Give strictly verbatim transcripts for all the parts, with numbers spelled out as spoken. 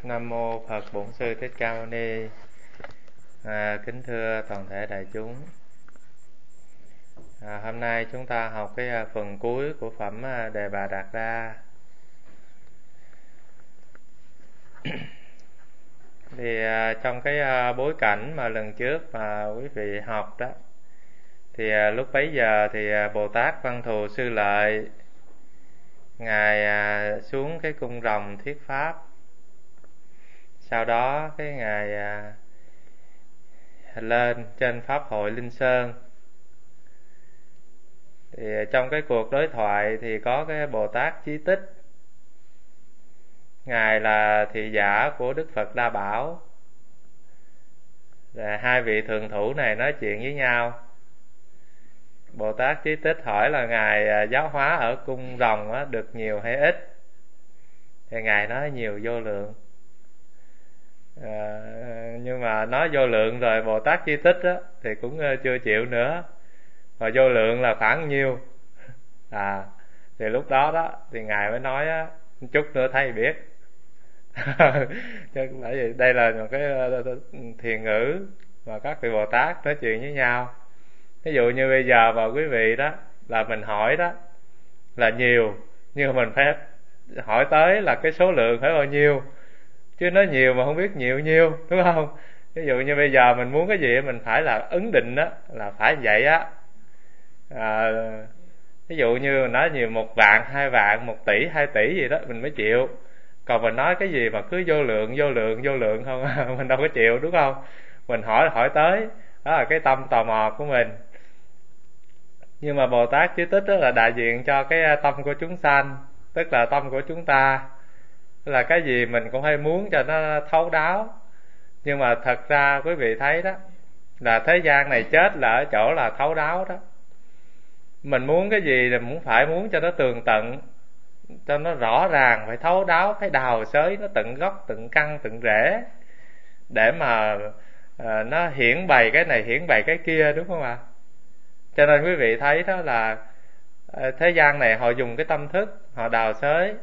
Nam mô Phật Bổn Sư Thích Ca Mâu Ni. À, kính thưa toàn thể đại chúng. À, hôm nay chúng ta học cái phần cuối của phẩm Đề Bà Đạt Đa. Thì à, trong cái à, bối cảnh mà lần trước mà quý vị học đó, thì à, lúc bấy giờ thì à, Bồ Tát Văn Thù Sư Lợi ngài à, xuống cái cung rồng thuyết pháp. Sau đó cái ngài à, lên trên pháp hội Linh Sơn. Thì trong cái cuộc đối thoại thì có cái Bồ Tát Chí Tích, ngài là thị giả của Đức Phật Đa Bảo. Rồi hai vị thượng thủ này nói chuyện với nhau. Bồ Tát Chí Tích hỏi là ngài giáo hóa ở cung rồng á, được nhiều hay ít? Thì ngài nói nhiều, vô lượng. À, nhưng mà nói vô lượng rồi Bồ Tát Chí Tích á, thì cũng chưa chịu nữa. Mà vô lượng là khoảng nhiêu? À, thì lúc đó đó thì ngài mới nói á, chút nữa thấy biết. Chứ bởi vì đây là một cái thiền ngữ mà các vị Bồ Tát nói chuyện với nhau. Ví dụ như bây giờ mà quý vị đó là mình hỏi đó là nhiều, nhưng mà mình phải hỏi tới là cái số lượng phải bao nhiêu, chứ nói nhiều mà không biết nhiều nhiêu, đúng không? Ví dụ như bây giờ mình muốn cái gì mình phải là ứng định đó là phải vậy á. À, ví dụ như nói nhiều một vạn, hai vạn, một tỷ, hai tỷ gì đó mình mới chịu. Còn mình nói cái gì mà cứ vô lượng, vô lượng, vô lượng không mình đâu có chịu, đúng không? Mình hỏi hỏi tới, đó là cái tâm tò mò của mình. Nhưng mà Bồ Tát Chí Tích đó là đại diện cho cái tâm của chúng sanh, tức là tâm của chúng ta, là cái gì mình cũng hay muốn cho nó thấu đáo. Nhưng mà thật ra quý vị thấy đó, là thế gian này chết là ở chỗ là thấu đáo đó. Mình muốn cái gì là muốn phải muốn cho nó tường tận, cho nó rõ ràng, phải thấu đáo, phải đào xới nó tận gốc, tận căn, tận rễ, để mà à, nó hiển bày cái này, hiển bày cái kia, đúng không ạ? Cho nên quý vị thấy đó là à, thế gian này họ dùng cái tâm thức, họ đào xới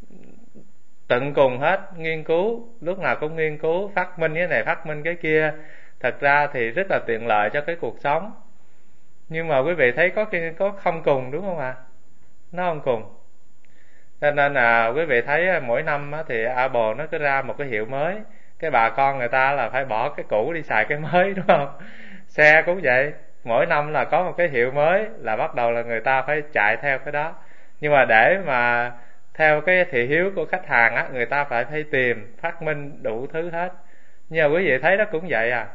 tận cùng hết, nghiên cứu, lúc nào cũng nghiên cứu, phát minh cái này, phát minh cái kia. Thật ra thì rất là tiện lợi cho cái cuộc sống. Nhưng mà quý vị thấy có khi có không cùng, đúng không ạ? Nó không cùng. Cho nên là quý vị thấy mỗi năm thì Apple nó cứ ra một cái hiệu mới, cái bà con người ta là phải bỏ cái cũ đi xài cái mới, đúng không? Xe cũng vậy, mỗi năm là có một cái hiệu mới là bắt đầu là người ta phải chạy theo cái đó. Nhưng mà để mà theo cái thị hiếu của khách hàng á, người ta phải phải tìm, phát minh đủ thứ hết. Nhưng mà quý vị thấy nó cũng vậy à,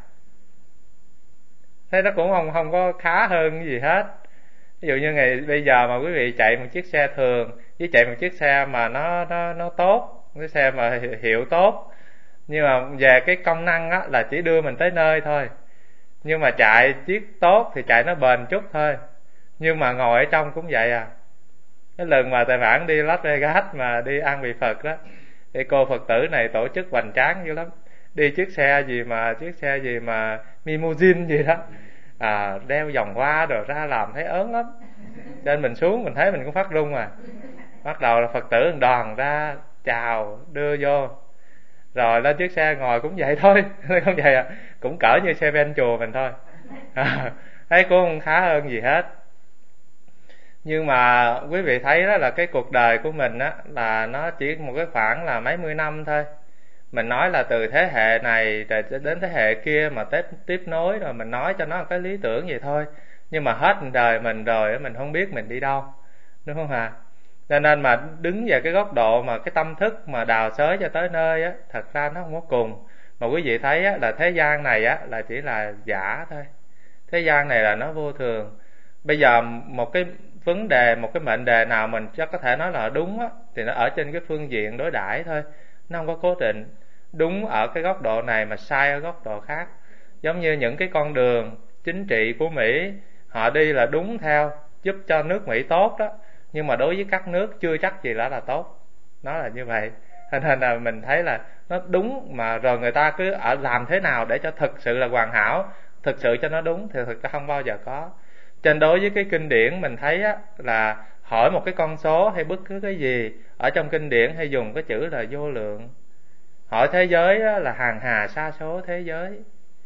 thấy nó cũng không không có khá hơn cái gì hết. Ví dụ như ngày bây giờ mà quý vị chạy một chiếc xe thường với chạy một chiếc xe mà nó nó nó tốt, cái xe mà hiệu tốt, nhưng mà về cái công năng á là chỉ đưa mình tới nơi thôi. Nhưng mà chạy chiếc tốt thì chạy nó bền chút thôi. Nhưng mà ngồi ở trong cũng vậy à. Cái lần mà tài bản đi Las Vegas mà đi ăn vị Phật đó, thì cô Phật tử này tổ chức hoành tráng dữ lắm. Đi chiếc xe gì mà chiếc xe gì mà limousine gì đó, à, đeo vòng hoa rồi ra làm thấy ớn lắm. Cho nên mình xuống mình thấy mình cũng phát run à. Bắt đầu là Phật tử đoàn ra chào đưa vô, rồi lên chiếc xe ngồi cũng vậy thôi. Không vậy à, cũng cỡ như xe ben chùa mình thôi à, thấy cũng không khá hơn gì hết. Nhưng mà quý vị thấy đó là cái cuộc đời của mình á, là nó chỉ một cái khoảng là mấy mươi năm thôi. Mình nói là từ thế hệ này rồi đến thế hệ kia mà tiếp, tiếp nối, rồi mình nói cho nó một cái lý tưởng vậy thôi. Nhưng mà hết đời mình rồi mình không biết mình đi đâu, đúng không hả? Cho nên mà đứng về cái góc độ mà cái tâm thức mà đào xới cho tới nơi á, thật ra nó không có cùng. Mà quý vị thấy á, là thế gian này á là chỉ là giả thôi. Thế gian này là nó vô thường. Bây giờ một cái vấn đề, một cái mệnh đề nào mình chắc có thể nói là đúng á, thì nó ở trên cái phương diện đối đãi thôi, nó không có cố định. Đúng ở cái góc độ này mà sai ở góc độ khác. Giống như những cái con đường chính trị của Mỹ, họ đi là đúng theo, giúp cho nước Mỹ tốt đó, nhưng mà đối với các nước chưa chắc gì là là tốt. Nó là như vậy. Cho nên là mình thấy là nó đúng, mà rồi người ta cứ ở làm thế nào để cho thực sự là hoàn hảo, thực sự cho nó đúng, thì thực ra không bao giờ có. Trên đối với cái kinh điển mình thấy á, là hỏi một cái con số hay bất cứ cái gì ở trong kinh điển hay dùng cái chữ là vô lượng. Hỏi thế giới là hàng hà sa số thế giới.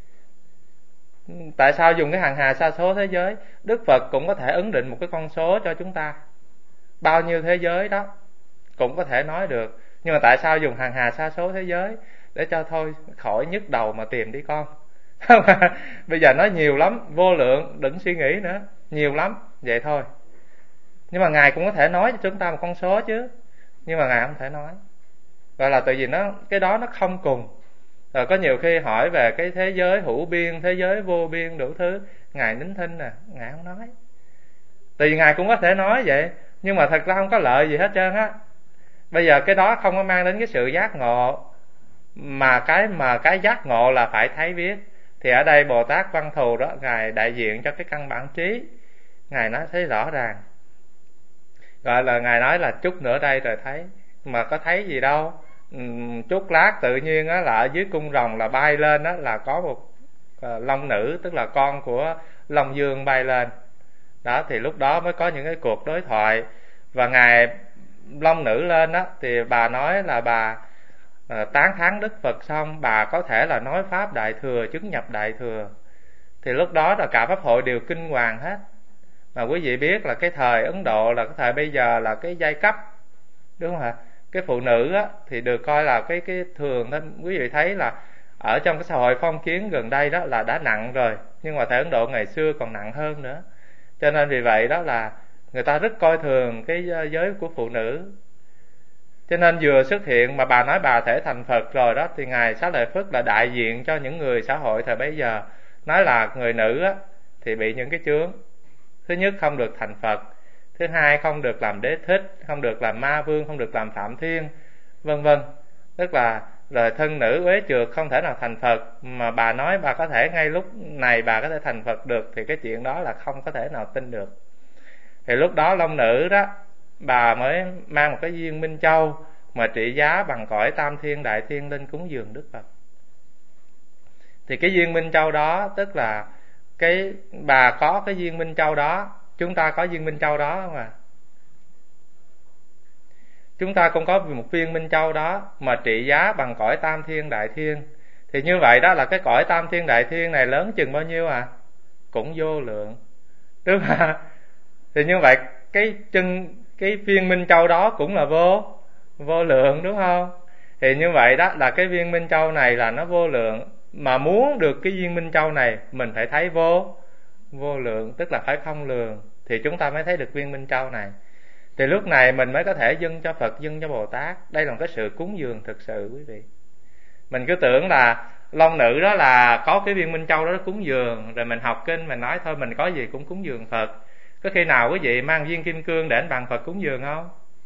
Tại sao dùng cái hàng hà sa số thế giới? Đức Phật cũng có thể ấn định một cái con số cho chúng ta, bao nhiêu thế giới đó cũng có thể nói được. Nhưng mà tại sao dùng hàng hà sa số thế giới? Để cho thôi khỏi nhức đầu mà tìm đi con. Bây giờ nói nhiều lắm, vô lượng, đừng suy nghĩ nữa, nhiều lắm, vậy thôi. Nhưng mà Ngài cũng có thể nói cho chúng ta một con số chứ, nhưng mà Ngài không thể nói. Gọi là tại vì nó cái đó nó không cùng. Rồi có nhiều khi hỏi về cái thế giới hữu biên, thế giới vô biên đủ thứ, Ngài nín thinh nè, Ngài không nói. Tại vì Ngài cũng có thể nói vậy, nhưng mà thật ra không có lợi gì hết trơn á. Bây giờ cái đó không có mang đến cái sự giác ngộ, mà cái mà cái giác ngộ là phải thấy biết. Thì ở đây Bồ Tát Văn Thù đó, Ngài đại diện cho cái căn bản trí. Ngài nói thấy rõ ràng, gọi là Ngài nói là chút nữa đây rồi thấy. Mà có thấy gì đâu, chút lát tự nhiên á là ở dưới cung rồng là bay lên á, là có một long nữ, tức là con của Long Dương bay lên đó. Thì lúc đó mới có những cái cuộc đối thoại. Và Ngài long nữ lên đó thì bà nói là bà à, tán thán Đức Phật xong, bà có thể là nói pháp đại thừa, chứng nhập đại thừa. Thì lúc đó là cả pháp hội đều kinh hoàng hết. Mà quý vị biết là cái thời Ấn Độ là cái thời bây giờ là cái giai cấp, đúng không ạ? Cái phụ nữ á, thì được coi là cái cái thường đó. Quý vị thấy là ở trong cái xã hội phong kiến gần đây đó là đã nặng rồi, nhưng mà thời Ấn Độ ngày xưa còn nặng hơn nữa. Cho nên vì vậy đó là người ta rất coi thường cái giới của phụ nữ. Cho nên vừa xuất hiện mà bà nói bà thể thành Phật rồi đó, thì Ngài Xá Lợi Phất là đại diện cho những người xã hội thời bấy giờ, nói là người nữ á, thì bị những cái chướng. Thứ nhất, không được thành Phật. Thứ hai, không được làm đế thích, không được làm ma vương, không được làm phạm thiên, vân vân. Tức là rồi thân nữ uế trượt, không thể nào thành Phật. Mà bà nói bà có thể ngay lúc này bà có thể thành Phật được, thì cái chuyện đó là không có thể nào tin được. Thì lúc đó long nữ đó, bà mới mang một cái viên minh châu mà trị giá bằng cõi tam thiên đại thiên lên cúng dường Đức Phật. Thì cái viên minh châu đó, tức là cái bà có cái viên minh châu đó, chúng ta có viên minh châu đó không à? Chúng ta cũng có một viên minh châu đó mà trị giá bằng cõi tam thiên đại thiên. Thì như vậy đó là cái cõi tam thiên đại thiên này lớn chừng bao nhiêu à? Cũng vô lượng, đúng không? Thì như vậy cái chân cái viên minh châu đó cũng là vô vô lượng, đúng không? Thì như vậy đó là cái viên minh châu này là nó vô lượng. Mà muốn được cái viên minh châu này, mình phải thấy vô vô lượng, tức là phải không lường, thì chúng ta mới thấy được viên minh châu này. Thì lúc này mình mới có thể dâng cho Phật, dâng cho Bồ Tát. Đây là một cái sự cúng dường thực sự quý vị. Mình cứ tưởng là long nữ đó là có cái viên minh châu đó cúng dường, rồi mình học kinh mình nói thôi mình có gì cũng cúng dường Phật. Có khi nào quý vị mang viên kim cương để bàn Phật cúng dường không?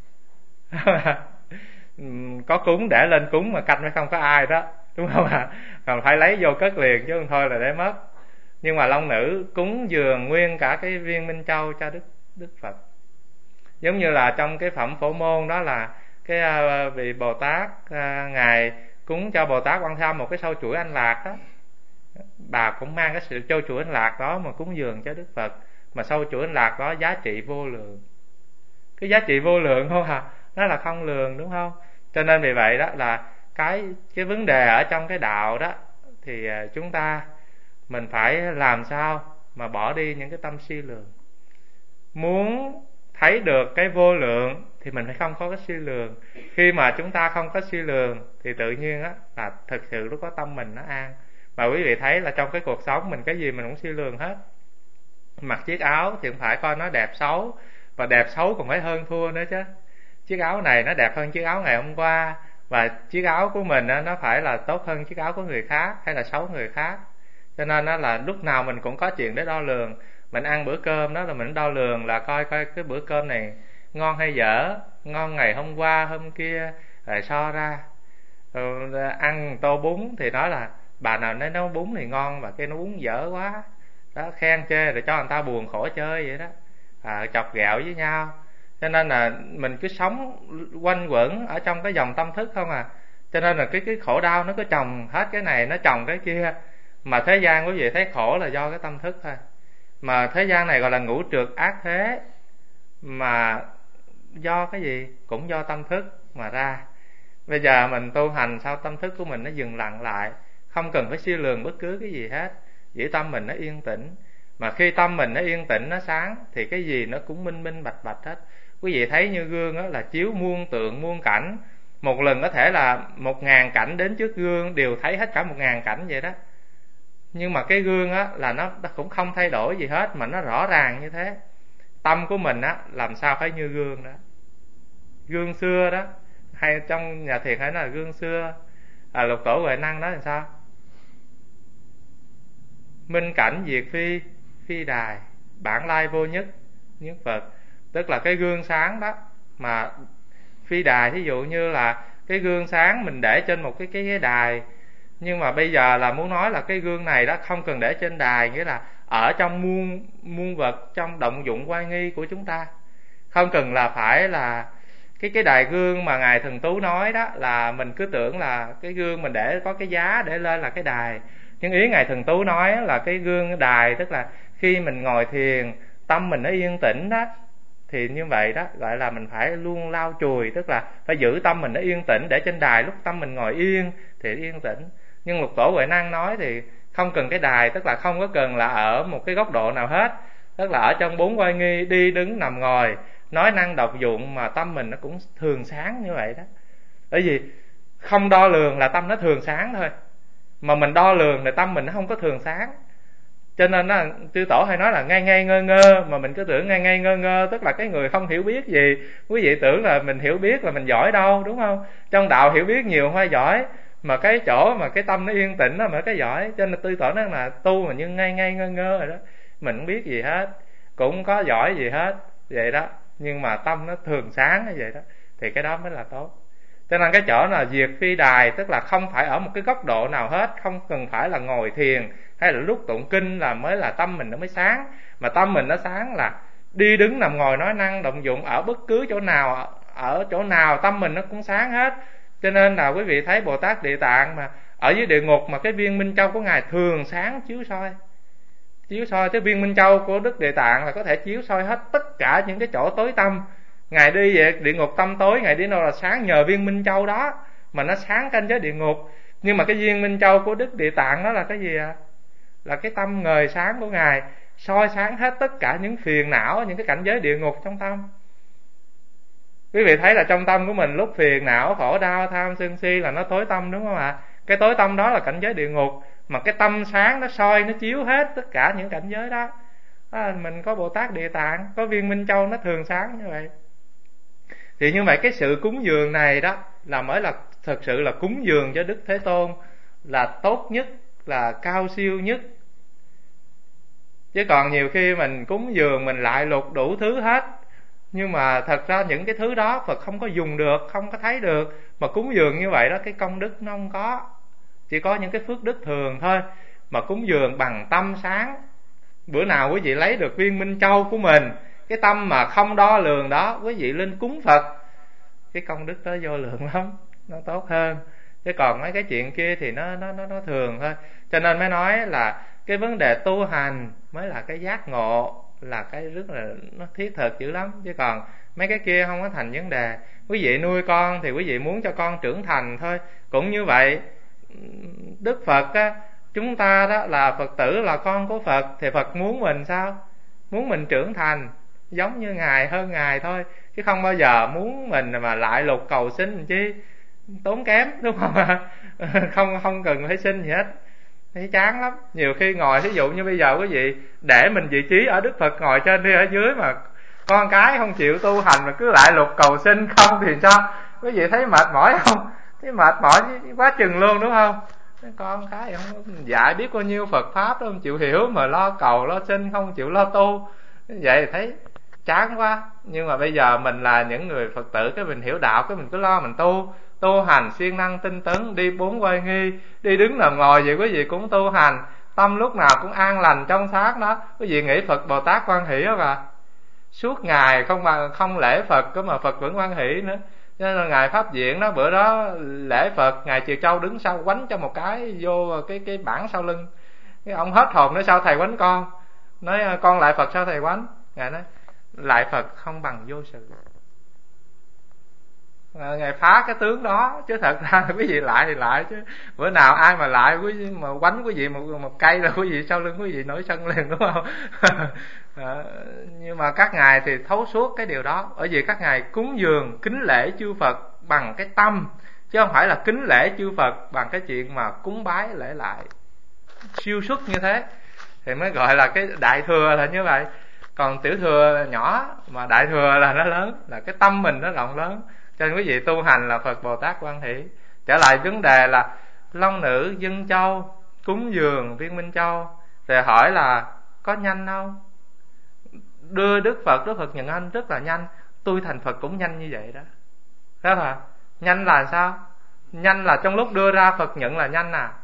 Có cúng để lên cúng mà canh mới không có ai đó, đúng không ạ? Còn phải lấy vô cất liền chứ không thôi là để mất. Nhưng mà long nữ cúng dường nguyên cả cái viên minh châu cho Đức Đức Phật. Giống như là trong cái phẩm Phổ Môn đó là cái uh, vị Bồ Tát uh, ngài cúng cho Bồ Tát Quan Thế Âm một cái sâu chuỗi anh lạc đó. Bà cũng mang cái sự sâu chuỗi anh lạc đó mà cúng dường cho Đức Phật. Mà sâu chuỗi anh lạc đó giá trị vô lượng. Cái giá trị vô lượng không hả? Nó là không lường, đúng không? Cho nên vì vậy đó là cái cái vấn đề ở trong cái đạo đó, thì uh, chúng ta mình phải làm sao mà bỏ đi những cái tâm suy lường. Muốn thấy được cái vô lượng thì mình phải không có cái suy lường. Khi mà chúng ta không có suy lường thì tự nhiên á là thực sự lúc có tâm mình nó an. Mà quý vị thấy là trong cái cuộc sống mình cái gì mình cũng suy lường hết. Mặc chiếc áo thì cũng phải coi nó đẹp xấu, và đẹp xấu còn phải hơn thua nữa chứ. Chiếc áo này nó đẹp hơn chiếc áo ngày hôm qua, và chiếc áo của mình á, nó phải là tốt hơn chiếc áo của người khác hay là xấu người khác. Cho nên á, là lúc nào mình cũng có chuyện để đo lường. Mình ăn bữa cơm đó là mình đo lường là coi coi cái bữa cơm này ngon hay dở, ngon ngày hôm qua hôm kia, rồi so ra. Rồi ăn tô bún thì nói là bà nào nói nấu bún thì ngon, và cái nấu bún dở quá đó, khen chê rồi cho người ta buồn khổ chơi vậy đó, à, chọc ghẹo với nhau. Cho nên là mình cứ sống quanh quẩn ở trong cái dòng tâm thức không à. Cho nên là cái cái khổ đau nó cứ chồng hết cái này, nó chồng cái kia. Mà thế gian quý vị thấy khổ là do cái tâm thức thôi. Mà thế gian này gọi là ngũ trược ác thế, mà do cái gì? Cũng do tâm thức mà ra. Bây giờ mình tu hành sao tâm thức của mình nó dừng lặng lại, không cần phải suy lường bất cứ cái gì hết, chỉ tâm mình nó yên tĩnh. Mà khi tâm mình nó yên tĩnh, nó sáng, thì cái gì nó cũng minh minh bạch bạch hết. Quý vị thấy như gương đó là chiếu muôn tượng muôn cảnh, một lần có thể là một ngàn cảnh đến trước gương đều thấy hết cả một ngàn cảnh vậy đó. Nhưng mà cái gương á là nó, nó cũng không thay đổi gì hết, mà nó rõ ràng như thế. Tâm của mình á làm sao phải như gương đó. Gương xưa đó, hay trong nhà thiền hay nói là gương xưa. À, Lục Tổ Huệ Năng nói làm sao? Minh cảnh diệt phi, phi đài, bản lai vô nhất, nhất Phật. Tức là cái gương sáng đó. Mà phi đài thí dụ như là cái gương sáng mình để trên một cái cái đài, nhưng mà bây giờ là muốn nói là cái gương này đó không cần để trên đài, nghĩa là ở trong muôn muôn vật, trong động dụng oai nghi của chúng ta, không cần là phải là cái cái đài gương mà ngài Thần Tú nói đó, là mình cứ tưởng là cái gương mình để có cái giá để lên là cái đài. Nhưng ý ngài Thần Tú nói là cái gương đài, tức là khi mình ngồi thiền tâm mình nó yên tĩnh đó, thì như vậy đó gọi là mình phải luôn lau chùi, tức là phải giữ tâm mình nó yên tĩnh, để trên đài lúc tâm mình ngồi yên thì yên tĩnh. Nhưng Lục Tổ Huệ Năng nói thì không cần cái đài, tức là không có cần là ở một cái góc độ nào hết, tức là ở trong bốn oai nghi, đi đứng nằm ngồi, nói năng đọc dụng, mà tâm mình nó cũng thường sáng như vậy đó. Bởi vì không đo lường là tâm nó thường sáng thôi, mà mình đo lường thì tâm mình nó không có thường sáng. Cho nên đó, Chư Tổ hay nói là ngây ngây ngơ ngơ, mà mình cứ tưởng ngây ngây ngơ ngơ tức là cái người không hiểu biết gì. Quý vị tưởng là mình hiểu biết là mình giỏi đâu, đúng không? Trong đạo hiểu biết nhiều không phải giỏi, mà cái chỗ mà cái tâm nó yên tĩnh đó mà cái giỏi. Cho nên Chư Tổ nói là tu mà như ngây ngây ngơ ngơ rồi đó, mình không biết gì hết, cũng không có giỏi gì hết vậy đó, nhưng mà tâm nó thường sáng như vậy đó, thì cái đó mới là tốt. Cho nên cái chỗ là diệt phi đài, tức là không phải ở một cái góc độ nào hết, không cần phải là ngồi thiền hay là lúc tụng kinh là mới là tâm mình nó mới sáng, mà tâm mình nó sáng là đi đứng nằm ngồi nói năng động dụng, ở bất cứ chỗ nào, ở chỗ nào tâm mình nó cũng sáng hết. Cho nên là quý vị thấy Bồ Tát Địa Tạng mà ở dưới địa ngục mà cái viên minh châu của ngài thường sáng chiếu soi, chiếu soi cái viên minh châu của Đức Địa Tạng là có thể chiếu soi hết tất cả những cái chỗ tối tăm. Ngài đi về địa ngục tâm tối, ngài đi đâu là sáng nhờ viên minh châu đó mà nó sáng cảnh giới địa ngục. Nhưng mà cái viên minh châu của Đức Địa Tạng đó là cái gì ạ? À? Là cái tâm ngời sáng của ngài, soi sáng hết tất cả những phiền não, những cái cảnh giới địa ngục trong tâm. Quý vị thấy là trong tâm của mình lúc phiền não, khổ đau, tham sân si là nó tối tâm, đúng không ạ? Cái tối tâm đó là cảnh giới địa ngục, mà cái tâm sáng nó soi, nó chiếu hết tất cả những cảnh giới đó. À, mình có Bồ Tát Địa Tạng, có viên minh châu nó thường sáng như vậy. Thì như vậy cái sự cúng dường này đó là mới là thật sự là cúng dường cho Đức Thế Tôn, là tốt nhất, là cao siêu nhất. Chứ còn nhiều khi mình cúng dường mình lại lục đủ thứ hết, nhưng mà thật ra những cái thứ đó Phật không có dùng được, không có thấy được. Mà cúng dường như vậy đó, cái công đức nó không có, chỉ có những cái phước đức thường thôi. Mà cúng dường bằng tâm sáng, bữa nào quý vị lấy được viên minh châu của mình, cái tâm mà không đo lường đó, quý vị lên cúng Phật, cái công đức đó vô lượng lắm, nó tốt hơn. Chứ còn mấy cái chuyện kia thì nó nó nó nó thường thôi. Cho nên mới nói là cái vấn đề tu hành mới là cái giác ngộ, là cái rất là nó thiết thực dữ lắm. Chứ còn mấy cái kia không có thành vấn đề. Quý vị nuôi con thì quý vị muốn cho con trưởng thành thôi, cũng như vậy. Đức Phật á, chúng ta đó là Phật tử, là con của Phật, thì Phật muốn mình sao? Muốn mình trưởng thành giống như Ngài, hơn Ngài thôi, chứ không bao giờ muốn mình mà lại lục cầu xin làm chi, tốn kém, đúng không ạ? không không cần phải xin gì hết, thấy chán lắm. Nhiều khi ngồi, ví dụ như bây giờ quý vị để mình vị trí ở Đức Phật ngồi trên đi, ở dưới mà con cái không chịu tu hành mà cứ lại lục cầu xin không thì sao? Quý vị thấy mệt mỏi không? Thấy mệt mỏi quá chừng luôn, đúng không? Con cái không dạy biết bao nhiêu Phật pháp đâu, không chịu hiểu mà lo cầu lo xin, không chịu lo tu, vậy thì thấy chán quá. Nhưng mà bây giờ mình là những người Phật tử, cái mình hiểu đạo, cái mình cứ lo mình tu, tu hành siêng năng tinh tấn, đi bốn oai nghi, đi đứng nằm ngồi vậy quý vị cũng tu hành, tâm lúc nào cũng an lành trong sáng đó. Quý vị nghĩ Phật Bồ Tát hoan hỷ không ạ? Suốt ngày không mà không lễ Phật có mà Phật vẫn hoan hỷ nữa. Cho nên là ngài Pháp Diện đó, bữa đó lễ Phật, ngài Triều Châu đứng sau quánh cho một cái vô cái cái bảng sau lưng. Cái ông hết hồn nói sao thầy quánh con, nói con lại Phật sao thầy quánh. Ngài nói lại Phật không bằng vô sự. Ngài phá cái tướng đó, chứ thật ra là quý vị lại thì lại, chứ bữa nào ai mà lại quý vị mà quánh quý vị một, một cây là quý vị sau lưng quý vị nổi sân liền, đúng không? À, nhưng mà các ngài thì thấu suốt cái điều đó, bởi vì các ngài cúng dường kính lễ chư Phật bằng cái tâm, chứ không phải là kính lễ chư Phật bằng cái chuyện mà cúng bái lễ lại siêu xuất như thế, thì mới gọi là cái đại thừa là như vậy. Còn tiểu thừa nhỏ, mà đại thừa là nó lớn, là cái tâm mình nó rộng lớn. Cho nên quý vị tu hành là Phật Bồ Tát Quan Hỷ. Trở lại vấn đề là Long Nữ dâng châu cúng dường Viên Minh Châu, rồi hỏi là có nhanh không? Đưa Đức Phật, Đức Phật nhận anh rất là nhanh. Tôi thành Phật cũng nhanh như vậy đó. Thế mà nhanh là sao? Nhanh là trong lúc đưa ra Phật nhận là nhanh à.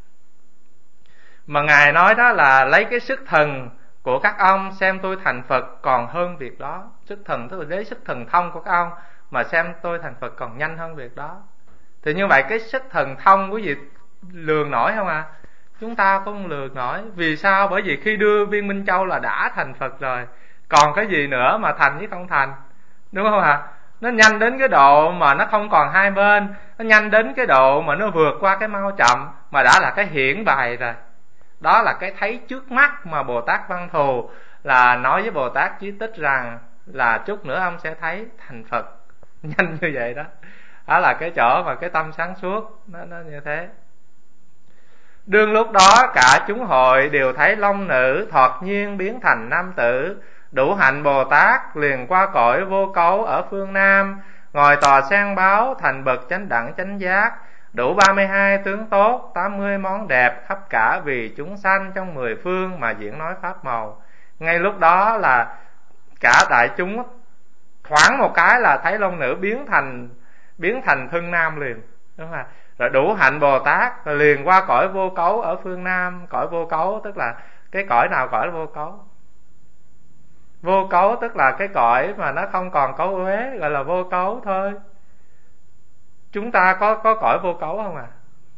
Mà Ngài nói đó là lấy cái sức thần của các ông xem tôi thành Phật còn hơn việc đó. Sức thần tức là lấy sức thần thông của các ông mà xem tôi thành Phật còn nhanh hơn việc đó. Thì như vậy cái sức thần thông quý vị lường nổi không à? Chúng ta cũng không lường nổi. Vì sao? Bởi vì khi đưa Viên Minh Châu là đã thành Phật rồi, còn cái gì nữa mà thành với không thành, đúng không ạ? Nó nhanh đến cái độ mà nó không còn hai bên, nó nhanh đến cái độ mà nó vượt qua cái mau chậm, mà đã là cái hiển bày rồi. Đó là cái thấy trước mắt mà Bồ Tát Văn Thù là nói với Bồ Tát Chí Tích rằng là chút nữa ông sẽ thấy thành Phật nhanh như vậy đó. Đó là cái chỗ mà cái tâm sáng suốt nó, nó như thế. Đương lúc đó cả chúng hội đều thấy Long Nữ thoạt nhiên biến thành nam tử, đủ hạnh Bồ Tát liền qua cõi vô cấu ở phương Nam, ngồi tòa sen báo thành bậc chánh đẳng chánh giác, đủ ba mươi hai tướng tốt, tám mươi món đẹp, khắp cả vì chúng sanh trong mười phương mà diễn nói pháp màu. Ngay lúc đó là cả đại chúng thoáng một cái là thấy Long Nữ biến thành biến thành thân nam liền, đúng không? Rồi đủ hạnh Bồ Tát rồi liền qua cõi vô cấu ở phương Nam. Cõi vô cấu tức là cái cõi nào cõi vô cấu? Vô cấu tức là cái cõi mà nó không còn cấu uế, gọi là vô cấu thôi. Chúng ta có có cõi vô cấu không à?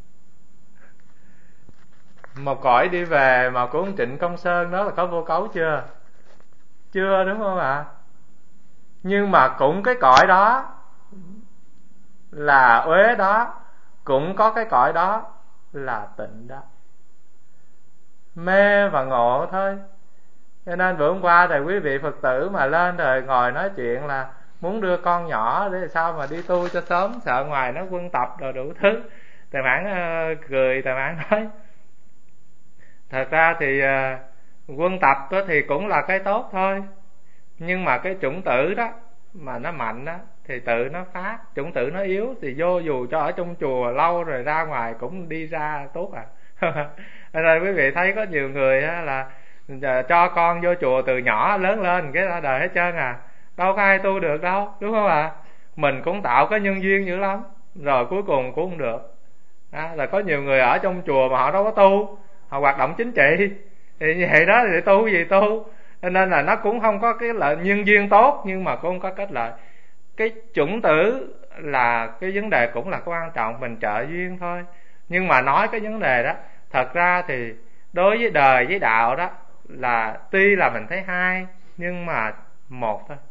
Một cõi đi về mà của ông Trịnh Công Sơn đó là có vô cấu chưa? Chưa, đúng không ạ? Nhưng mà cũng cái cõi đó là uế đó, cũng có cái cõi đó là tịnh đó. Mê và ngộ thôi. Cho nên bữa hôm qua thì quý vị Phật tử mà lên rồi ngồi nói chuyện là muốn đưa con nhỏ để sao mà đi tu cho sớm, sợ ngoài nó quân tập rồi đủ thứ. Thầy Mãn uh, cười, Thầy Mãn nói thật ra thì uh, quân tập đó thì cũng là cái tốt thôi, nhưng mà cái chủng tử đó mà nó mạnh đó thì tự nó phát, chủng tử nó yếu thì vô dù cho ở trong chùa lâu rồi ra ngoài cũng đi ra tốt à. Nên quý vị thấy có nhiều người là cho con vô chùa từ nhỏ lớn lên cái ra đời hết trơn à, đâu có ai tu được đâu, đúng không ạ? À? Mình cũng tạo cái nhân duyên dữ lắm, rồi cuối cùng cũng không được. À, là có nhiều người ở trong chùa mà họ đâu có tu, họ hoạt động chính trị, thì như vậy đó thì tu gì tu. Cho nên là nó cũng không có cái lợi nhân duyên tốt, nhưng mà cũng không có kết lợi. Cái chủng tử là cái vấn đề cũng là quan trọng, mình trợ duyên thôi. Nhưng mà nói cái vấn đề đó, thật ra thì đối với đời với đạo đó là tuy là mình thấy hai, nhưng mà một thôi.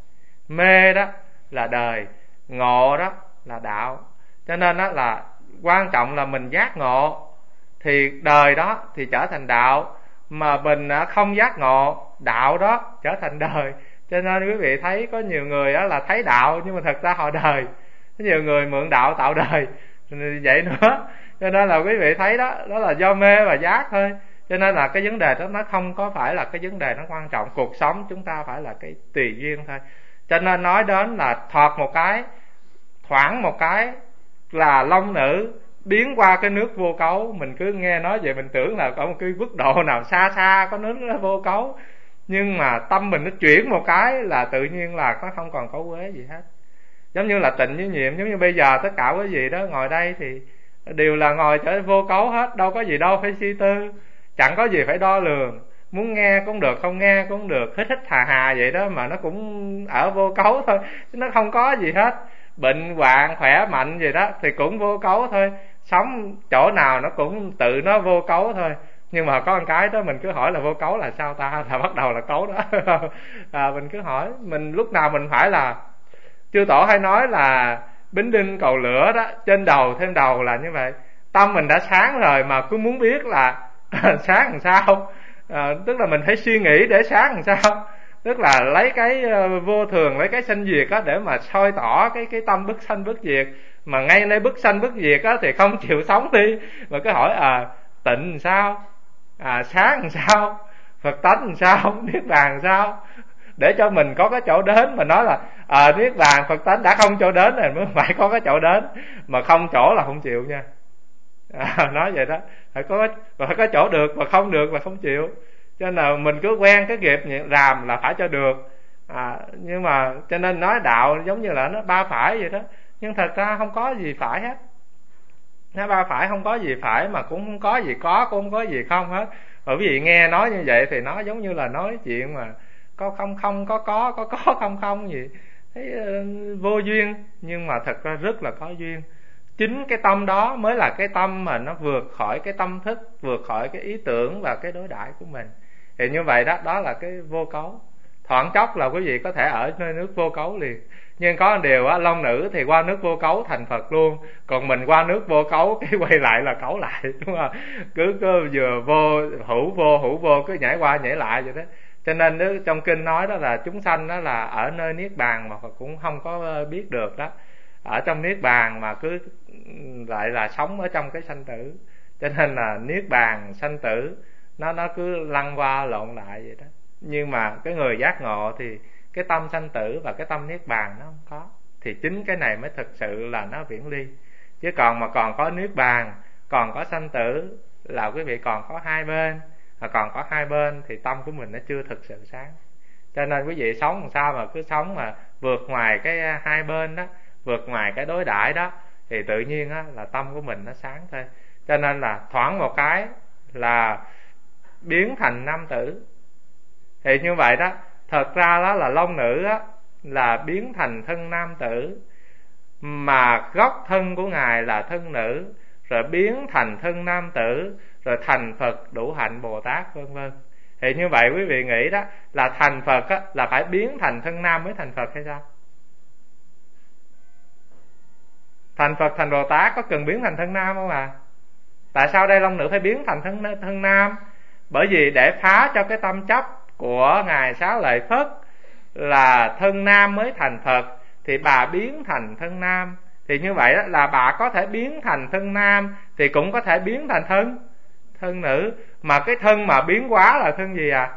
Mê đó là đời, ngộ đó là đạo. Cho nên đó là quan trọng là mình giác ngộ thì đời đó thì trở thành đạo, mà mình không giác ngộ, đạo đó trở thành đời. Cho nên quý vị thấy có nhiều người đó là thấy đạo nhưng mà thật ra họ đời. Có nhiều người mượn đạo tạo đời vậy nữa. Cho nên là quý vị thấy đó, đó là do mê và giác thôi. Cho nên là cái vấn đề đó nó không có phải là cái vấn đề nó quan trọng. Cuộc sống chúng ta phải là cái tùy duyên thôi. Cho nên nói đến là thoạt một cái, thoảng một cái là Long Nữ biến qua cái nước vô cấu. Mình cứ nghe nói vậy mình tưởng là ở một cái mức độ nào xa xa có nước nó vô cấu, nhưng mà tâm mình nó chuyển một cái là tự nhiên là nó không còn cấu uế gì hết. Giống như là tịnh với nhiệm, giống như bây giờ tất cả quý vị đó ngồi đây thì đều là ngồi trở vô cấu hết, đâu có gì đâu phải suy tư, chẳng có gì phải đo lường, muốn nghe cũng được, không nghe cũng được, hít hít hà hà vậy đó mà nó cũng ở vô cấu thôi, nó không có gì hết. Bệnh hoạn khỏe mạnh gì đó thì cũng vô cấu thôi, sống chỗ nào nó cũng tự nó vô cấu thôi. Nhưng mà có một cái đó mình cứ hỏi là vô cấu là sao ta, là bắt đầu là cấu đó. À, mình cứ hỏi mình lúc nào mình phải là chư tổ hay nói là bính đinh cầu lửa đó, trên đầu thêm đầu là như vậy. Tâm mình đã sáng rồi mà cứ muốn biết là sáng làm sao, à, tức là mình phải suy nghĩ để sáng làm sao, tức là lấy cái uh, vô thường, lấy cái sanh diệt á để mà soi tỏ cái cái tâm bất sanh bất diệt. Mà ngay nơi bất sanh bất diệt á thì không chịu sống đi, mà cứ hỏi à tịnh làm sao, à sáng làm sao, Phật tánh làm sao, niết bàn làm sao, để cho mình có cái chỗ đến. Mà nói là à, niết bàn Phật tánh đã không chỗ đến rồi mới phải có cái chỗ đến, mà không chỗ là không chịu nha. À, nói vậy đó, phải có phải có chỗ được, mà không được là không chịu. Cho nên là mình cứ quen cái nghiệp làm là phải cho được. À, nhưng mà cho nên nói đạo giống như là nó ba phải vậy đó, nhưng thật ra không có gì phải hết. Nó ba phải không có gì phải, mà cũng không có gì có, cũng không có gì không hết. Bởi vì nghe nói như vậy thì nó giống như là nói chuyện mà có không không, có có, có có không không gì, thấy uh, vô duyên. Nhưng mà thật ra rất là có duyên. Chính cái tâm đó mới là cái tâm mà nó vượt khỏi cái tâm thức, vượt khỏi cái ý tưởng và cái đối đãi của mình. Thì như vậy đó, đó là cái vô cấu. Thoảng chốc là quý vị có thể ở nơi nước vô cấu liền. Nhưng có một điều á, long nữ thì qua nước vô cấu thành Phật luôn, còn mình qua nước vô cấu cái quay lại là cấu lại, đúng không? Cứ, cứ vừa vô hữu vô hữu vô, cứ nhảy qua nhảy lại vậy đó. Cho nên đó, trong kinh nói đó là chúng sanh đó là ở nơi niết bàn mà cũng không có biết được đó, ở trong niết bàn mà cứ lại là sống ở trong cái sanh tử. Cho nên là niết bàn sanh tử nó nó cứ lăn qua lộn lại vậy đó. Nhưng mà cái người giác ngộ thì cái tâm sanh tử và cái tâm niết bàn nó không có, thì chính cái này mới thực sự là nó viễn ly. Chứ còn mà còn có niết bàn, còn có sanh tử là quý vị còn có hai bên, mà còn có hai bên thì tâm của mình nó chưa thực sự sáng. Cho nên quý vị sống làm sao mà cứ sống mà vượt ngoài cái hai bên đó, vượt ngoài cái đối đãi đó, thì tự nhiên á, là tâm của mình nó sáng thôi. Cho nên là thoáng một cái là biến thành nam tử. Thì như vậy đó, thật ra đó là long nữ á, là biến thành thân nam tử, mà gốc thân của ngài là thân nữ, rồi biến thành thân nam tử, rồi thành Phật đủ hạnh Bồ Tát vân vân. Thì như vậy quý vị nghĩ đó là thành Phật á, là phải biến thành thân nam mới thành Phật hay sao? Thành Phật thành Bồ Tát có cần biến thành thân nam không à? Tại sao đây long nữ phải biến thành thân thân nam? Bởi vì để phá cho cái tâm chấp của ngài Xá Lợi Phất là thân nam mới thành Phật, thì bà biến thành thân nam. Thì như vậy đó, là bà có thể biến thành thân nam thì cũng có thể biến thành thân thân nữ. Mà cái thân mà biến hóa là thân gì à?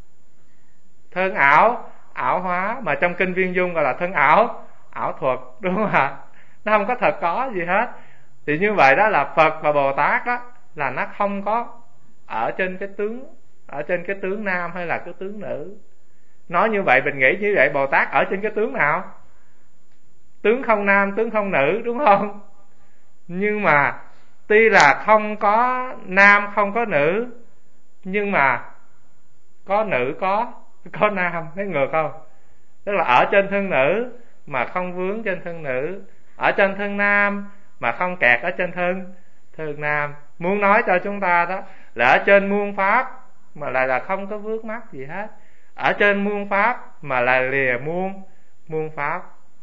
Thân ảo, ảo hóa, mà trong kinh Viên Dung gọi là thân ảo, ảo thuật, đúng không ạ? Nó không có thật có gì hết. Thì như vậy đó là Phật và Bồ Tát đó là nó không có ở trên cái tướng, ở trên cái tướng nam hay là cái tướng nữ. Nói như vậy mình nghĩ như vậy, Bồ Tát ở trên cái tướng nào? Tướng không nam, tướng không nữ, đúng không? Nhưng mà tuy là không có nam, không có nữ, nhưng mà có nữ có, có nam, thấy ngược không? Tức là ở trên thân nữ mà không vướng trên thân nữ, ở trên thân nam mà không kẹt ở trên thân thân nam. Muốn nói cho chúng ta đó là ở trên muôn pháp mà lại là không có vướng mắc gì hết, ở trên muôn pháp mà là lìa muôn muôn pháp,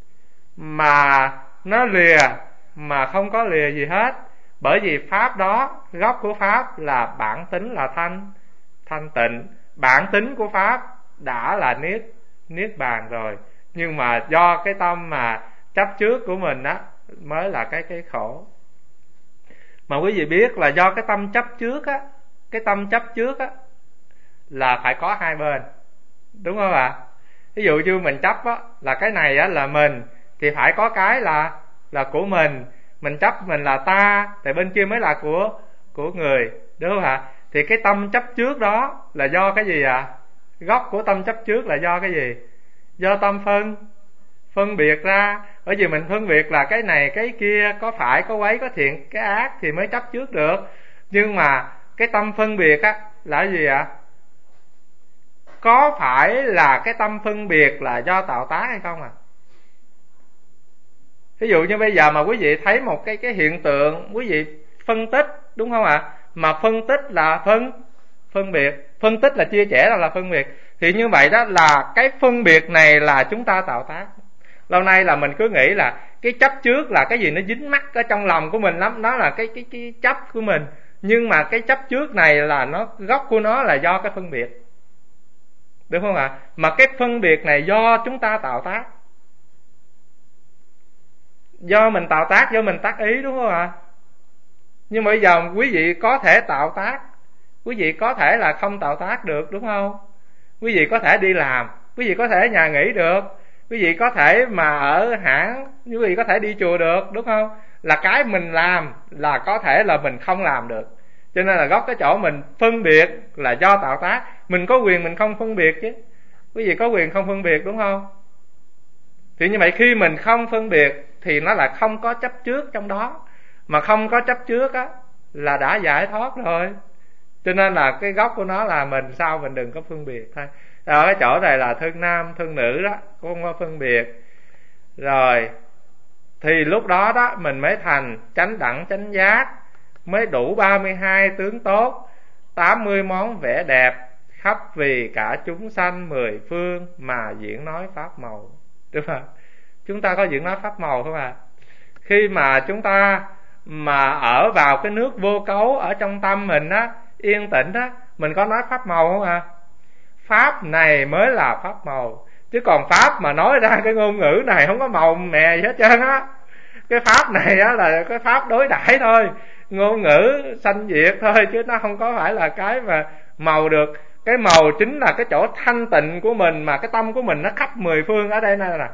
mà nó lìa mà không có lìa gì hết. Bởi vì pháp đó, gốc của pháp là bản tính là thanh thanh tịnh, bản tính của pháp đã là niết niết bàn rồi. Nhưng mà do cái tâm mà chấp trước của mình á mới là cái cái khổ. Mà quý vị biết là do cái tâm chấp trước á, cái tâm chấp trước á là phải có hai bên, đúng không ạ? Ví dụ như mình chấp á là cái này á là mình, thì phải có cái là là của mình. Mình chấp mình là ta, thì bên kia mới là của của người, đúng không ạ? Thì cái tâm chấp trước đó là do cái gì ạ? À? Gốc của tâm chấp trước là do cái gì? Do tâm phân phân biệt ra. Bởi vì mình phân biệt là cái này cái kia, có phải có quấy, có thiện cái ác thì mới chấp trước được. Nhưng mà cái tâm phân biệt á là cái gì ạ? À? Có phải là cái tâm phân biệt là do tạo tác hay không à? Ví dụ như bây giờ mà quý vị thấy một cái cái hiện tượng, quý vị phân tích, đúng không ạ? À? Mà phân tích là phân phân biệt, phân tích là chia sẻ, là là phân biệt. Thì như vậy đó là cái phân biệt này là chúng ta tạo tác. Lâu nay là mình cứ nghĩ là cái chấp trước là cái gì nó dính mắc ở trong lòng của mình lắm, đó là cái cái cái chấp của mình. Nhưng mà cái chấp trước này là nó gốc của nó là do cái phân biệt, đúng không ạ? Mà cái phân biệt này do chúng ta tạo tác, do mình tạo tác, do mình tác ý, đúng không ạ? Nhưng mà bây giờ quý vị có thể tạo tác, quý vị có thể là không tạo tác được, đúng không? Quý vị có thể đi làm, quý vị có thể ở nhà nghỉ được, quý vị có thể mà ở hãng, quý vị có thể đi chùa được, đúng không? Là cái mình làm là có thể là mình không làm được. Cho nên là gốc cái chỗ mình phân biệt là do tạo tác. Mình có quyền mình không phân biệt chứ. Quý vị có quyền không phân biệt, đúng không? Thì như vậy khi mình không phân biệt thì nó là không có chấp trước trong đó. Mà không có chấp trước á là đã giải thoát rồi. Cho nên là cái gốc của nó là mình sao mình đừng có phân biệt thôi. Rồi cái chỗ này là thân nam thân nữ đó, không có phân biệt. Rồi thì lúc đó đó mình mới thành chánh đẳng chánh giác, mới đủ ba mươi hai tướng tốt, tám mươi món vẻ đẹp, khắp vì cả chúng sanh mười phương mà diễn nói pháp màu. Đúng không? Chúng ta có diễn nói pháp màu không ạ? À? Khi mà chúng ta mà ở vào cái nước vô cấu ở trong tâm mình á, yên tĩnh á, mình có nói pháp màu không ạ? À? Pháp này mới là pháp màu. Chứ còn pháp mà nói ra cái ngôn ngữ này không có màu mè gì hết trơn á. Cái pháp này á là cái pháp đối đãi thôi, ngôn ngữ sanh diệt thôi, chứ nó không có phải là cái mà màu được. Cái màu chính là cái chỗ thanh tịnh của mình, mà cái tâm của mình nó khắp mười phương. Ở đây nè,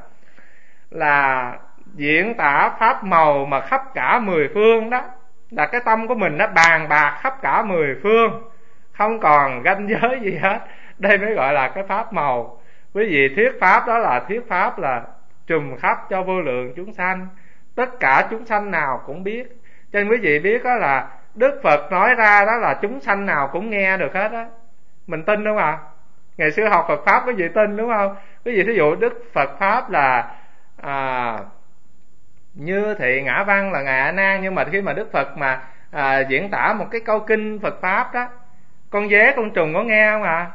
là diễn tả pháp màu mà khắp cả mười phương đó, là cái tâm của mình nó bàn bạc khắp cả mười phương, không còn ranh giới gì hết. Đây mới gọi là cái pháp màu. Quý vị thuyết pháp đó là thuyết pháp là trùm khắp cho vô lượng chúng sanh, tất cả chúng sanh nào cũng biết. Cho nên quý vị biết đó là Đức Phật nói ra đó là chúng sanh nào cũng nghe được hết á. Mình tin đúng không ạ? Ngày xưa học Phật pháp quý vị tin đúng không? Quý vị thí dụ Đức Phật pháp là à, như thị ngã văn là ngài A Nan, nhưng mà khi mà Đức Phật mà à, diễn tả một cái câu kinh Phật pháp đó, con dế con trùng có nghe không ạ? À?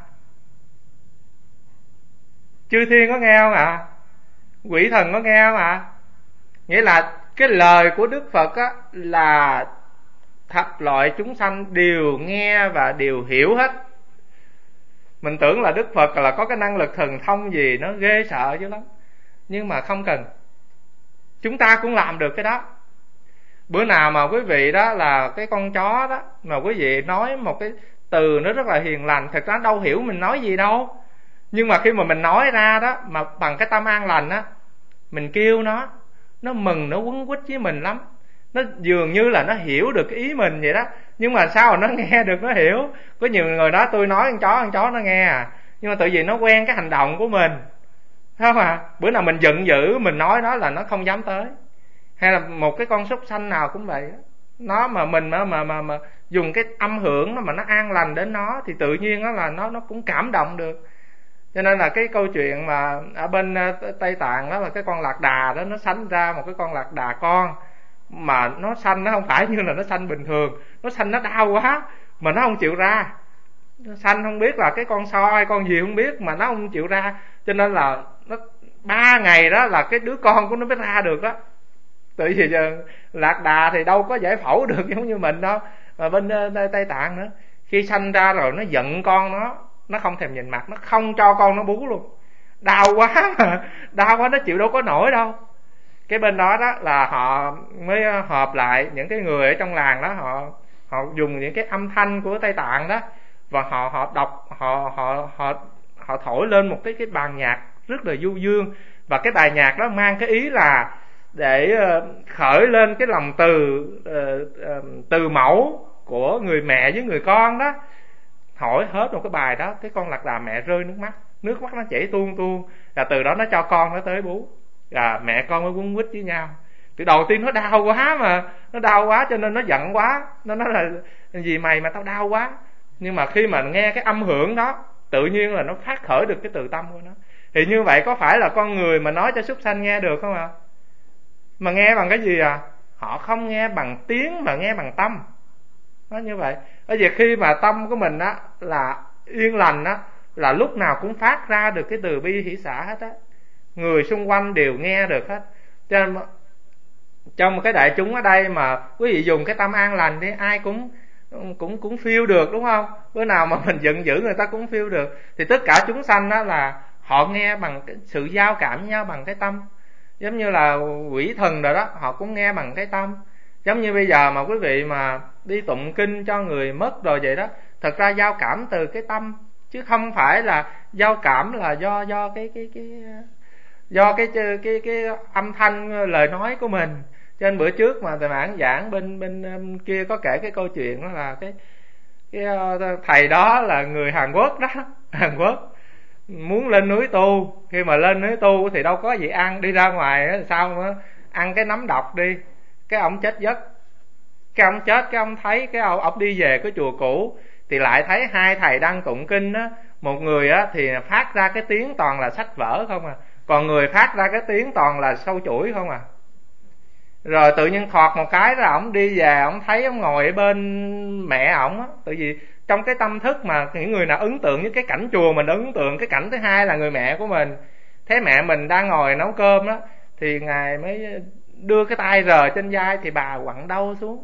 Chư thiên có nghe không ạ? À? Quỷ thần có nghe không ạ? À? Nghĩa là cái lời của Đức Phật á là thập loại chúng sanh đều nghe và đều hiểu hết. Mình tưởng là Đức Phật là có cái năng lực thần thông gì nó ghê sợ chứ lắm, nhưng mà không cần. Chúng ta cũng làm được cái đó. Bữa nào mà quý vị đó là cái con chó đó, mà quý vị nói một cái từ nó rất là hiền lành, thật ra đâu hiểu mình nói gì đâu, nhưng mà khi mà mình nói ra đó mà bằng cái tâm an lành á, mình kêu nó, nó mừng, nó quấn quýt với mình lắm. Nó dường như là nó hiểu được cái ý mình vậy đó. Nhưng mà sao mà nó nghe được, nó hiểu? Có nhiều người nói tôi nói con chó, con chó nó nghe à. Nhưng mà tự vì nó quen cái hành động của mình, thấy không à? Bữa nào mình giận dữ, mình nói nó là nó không dám tới. Hay là một cái con súc sanh nào cũng vậy đó. Nó mà mình mà, mà, mà, mà dùng cái âm hưởng nó mà nó an lành đến nó, thì tự nhiên đó là nó, nó cũng cảm động được. Cho nên là cái câu chuyện mà ở bên Tây Tạng đó là cái con lạc đà đó, nó sanh ra một cái con lạc đà con, mà nó sanh nó không phải như là nó sanh bình thường, nó sanh nó đau quá mà nó không chịu ra. Nó sanh không biết là cái con soi con gì không biết mà nó không chịu ra, cho nên là nó ba ngày đó là cái đứa con của nó mới ra được đó. Tự vì giờ lạc đà thì đâu có giải phẫu được giống như mình đâu. Mà bên Tây Tạng nữa, khi sanh ra rồi nó giận con nó, nó không thèm nhìn mặt, nó không cho con nó bú luôn. Đau quá mà, đau quá nó chịu đâu có nổi đâu. Cái bên đó đó là họ mới họp lại những cái người ở trong làng đó, họ họ dùng những cái âm thanh của Tây Tạng đó, và họ họ đọc, họ họ họ họ thổi lên một cái cái bàn nhạc rất là du dương, và cái bài nhạc đó mang cái ý là để khởi lên cái lòng từ từ mẫu của người mẹ với người con đó. Thổi hết một cái bài đó, cái con lạc đà mẹ rơi nước mắt, nước mắt nó chảy tuôn tuôn, là từ đó nó cho con nó tới bú, là mẹ con mới quấn quýt với nhau. Từ đầu tiên nó đau quá, mà nó đau quá cho nên nó giận quá, nó nói là gì mày mà tao đau quá. Nhưng mà khi mà nghe cái âm hưởng đó, tự nhiên là nó phát khởi được cái từ tâm của nó. Thì như vậy có phải là con người mà nói cho súc sanh nghe được không ạ? À? Mà nghe bằng cái gì à? Họ không nghe bằng tiếng mà nghe bằng tâm. Nó như vậy. Bởi vì khi mà tâm của mình á là yên lành á, là lúc nào cũng phát ra được cái từ bi hỷ xả hết á. người xung quanh đều nghe được hết. Cho nên trong một cái đại chúng ở đây mà quý vị dùng cái tâm an lành thì ai cũng cũng cũng feel được, đúng không? Bữa nào mà mình giận dữ người ta cũng feel được. Thì tất cả chúng sanh đó là họ nghe bằng cái sự giao cảm với nhau bằng cái tâm. Giống như là quỷ thần rồi đó, họ cũng nghe bằng cái tâm. Giống như bây giờ mà quý vị mà đi tụng kinh cho người mất rồi vậy đó, thật ra giao cảm từ cái tâm, chứ không phải là giao cảm là do do cái cái cái do cái cái cái, cái âm thanh lời nói của mình. Cho nên bữa trước mà thầy Mãn giảng bên bên kia có kể cái câu chuyện đó là cái cái thầy đó là người Hàn Quốc đó, Hàn Quốc muốn lên núi tu. Khi mà lên núi tu thì đâu có gì ăn, đi ra ngoài sao mà ăn cái nấm độc đi, cái ông chết giấc. Cái ông chết, cái ông thấy cái ông, ông đi về cái chùa cũ thì lại thấy hai thầy đang tụng kinh á, một người á thì phát ra cái tiếng toàn là sách vở không à, còn người phát ra cái tiếng toàn là sâu chuỗi không à. Rồi tự nhiên thoạt một cái là ổng đi về, ổng thấy ổng ngồi ở bên mẹ ổng á. Tại vì trong cái tâm thức mà những người nào ấn tượng với cái cảnh chùa mình ấn tượng, cái cảnh thứ hai là người mẹ của mình. Thấy mẹ mình đang ngồi nấu cơm đó thì ngài mới đưa cái tay rờ trên vai thì bà quặn đau xuống.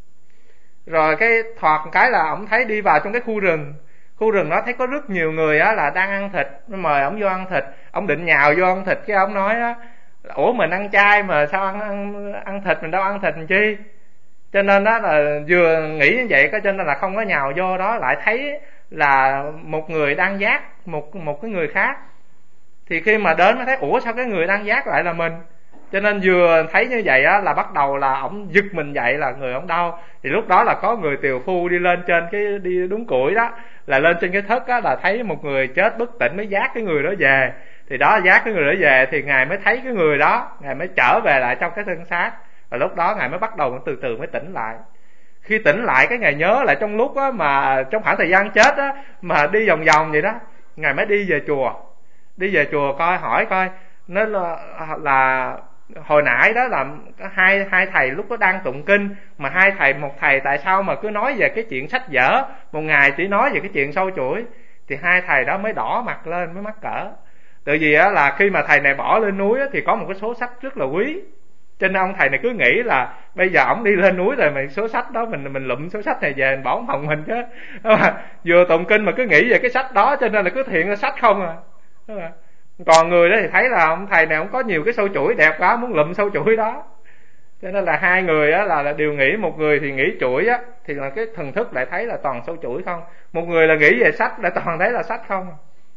Rồi cái thoạt một cái là ổng thấy đi vào trong cái khu rừng. Khu rừng đó thấy có rất nhiều người á là đang ăn thịt, nó mời ổng vô ăn thịt. Ổng định nhào vô ăn thịt, cái ổng nói á, ủa mình ăn chay mà sao ăn ăn, ăn thịt, mình đâu ăn thịt làm chi. Cho nên đó là vừa nghĩ như vậy, cho nên là không có nhào vô đó. Lại thấy là một người đang giác một một cái người khác, thì khi mà đến mới thấy ủa sao cái người đang giác lại là mình. Cho nên vừa thấy như vậy á là bắt đầu là ổng giật mình dậy là người ổng đau. Thì lúc đó là có người tiều phu đi lên trên cái đi đúng củi đó, là lên trên cái thất á, là thấy một người chết bất tỉnh mới giác cái người đó về. Thì đó giác cái người đó về thì ngài mới thấy cái người đó, ngài mới trở về lại trong cái thân xác. Và lúc đó ngài mới bắt đầu từ từ mới tỉnh lại. Khi tỉnh lại cái ngài nhớ lại trong lúc á mà trong khoảng thời gian chết á mà đi vòng vòng vậy đó, ngài mới đi về chùa. Đi về chùa coi hỏi coi nó là, là hồi nãy đó là hai hai thầy lúc đó đang tụng kinh, mà hai thầy một thầy tại sao mà cứ nói về cái chuyện sách vở, một ngày chỉ nói về cái chuyện sâu chuỗi. Thì hai thầy đó mới đỏ mặt lên, mới mắc cỡ. Tại vì á là khi mà thầy này bỏ lên núi á, thì có một cái số sách rất là quý, cho nên ông thầy này cứ nghĩ là bây giờ ổng đi lên núi rồi, mà số sách đó mình mình lụm số sách này về mình bỏ phòng mình chứ. Vừa tụng kinh mà cứ nghĩ về cái sách đó, cho nên là cứ thiện ra sách không à. Còn người đó thì thấy là ông thầy này ông có nhiều cái sâu chuỗi đẹp quá, muốn lụm sâu chuỗi đó. Cho nên là hai người á là, là đều nghĩ, một người thì nghĩ chuỗi á thì là cái thần thức lại thấy là toàn sâu chuỗi không, một người là nghĩ về sách lại toàn thấy là sách không.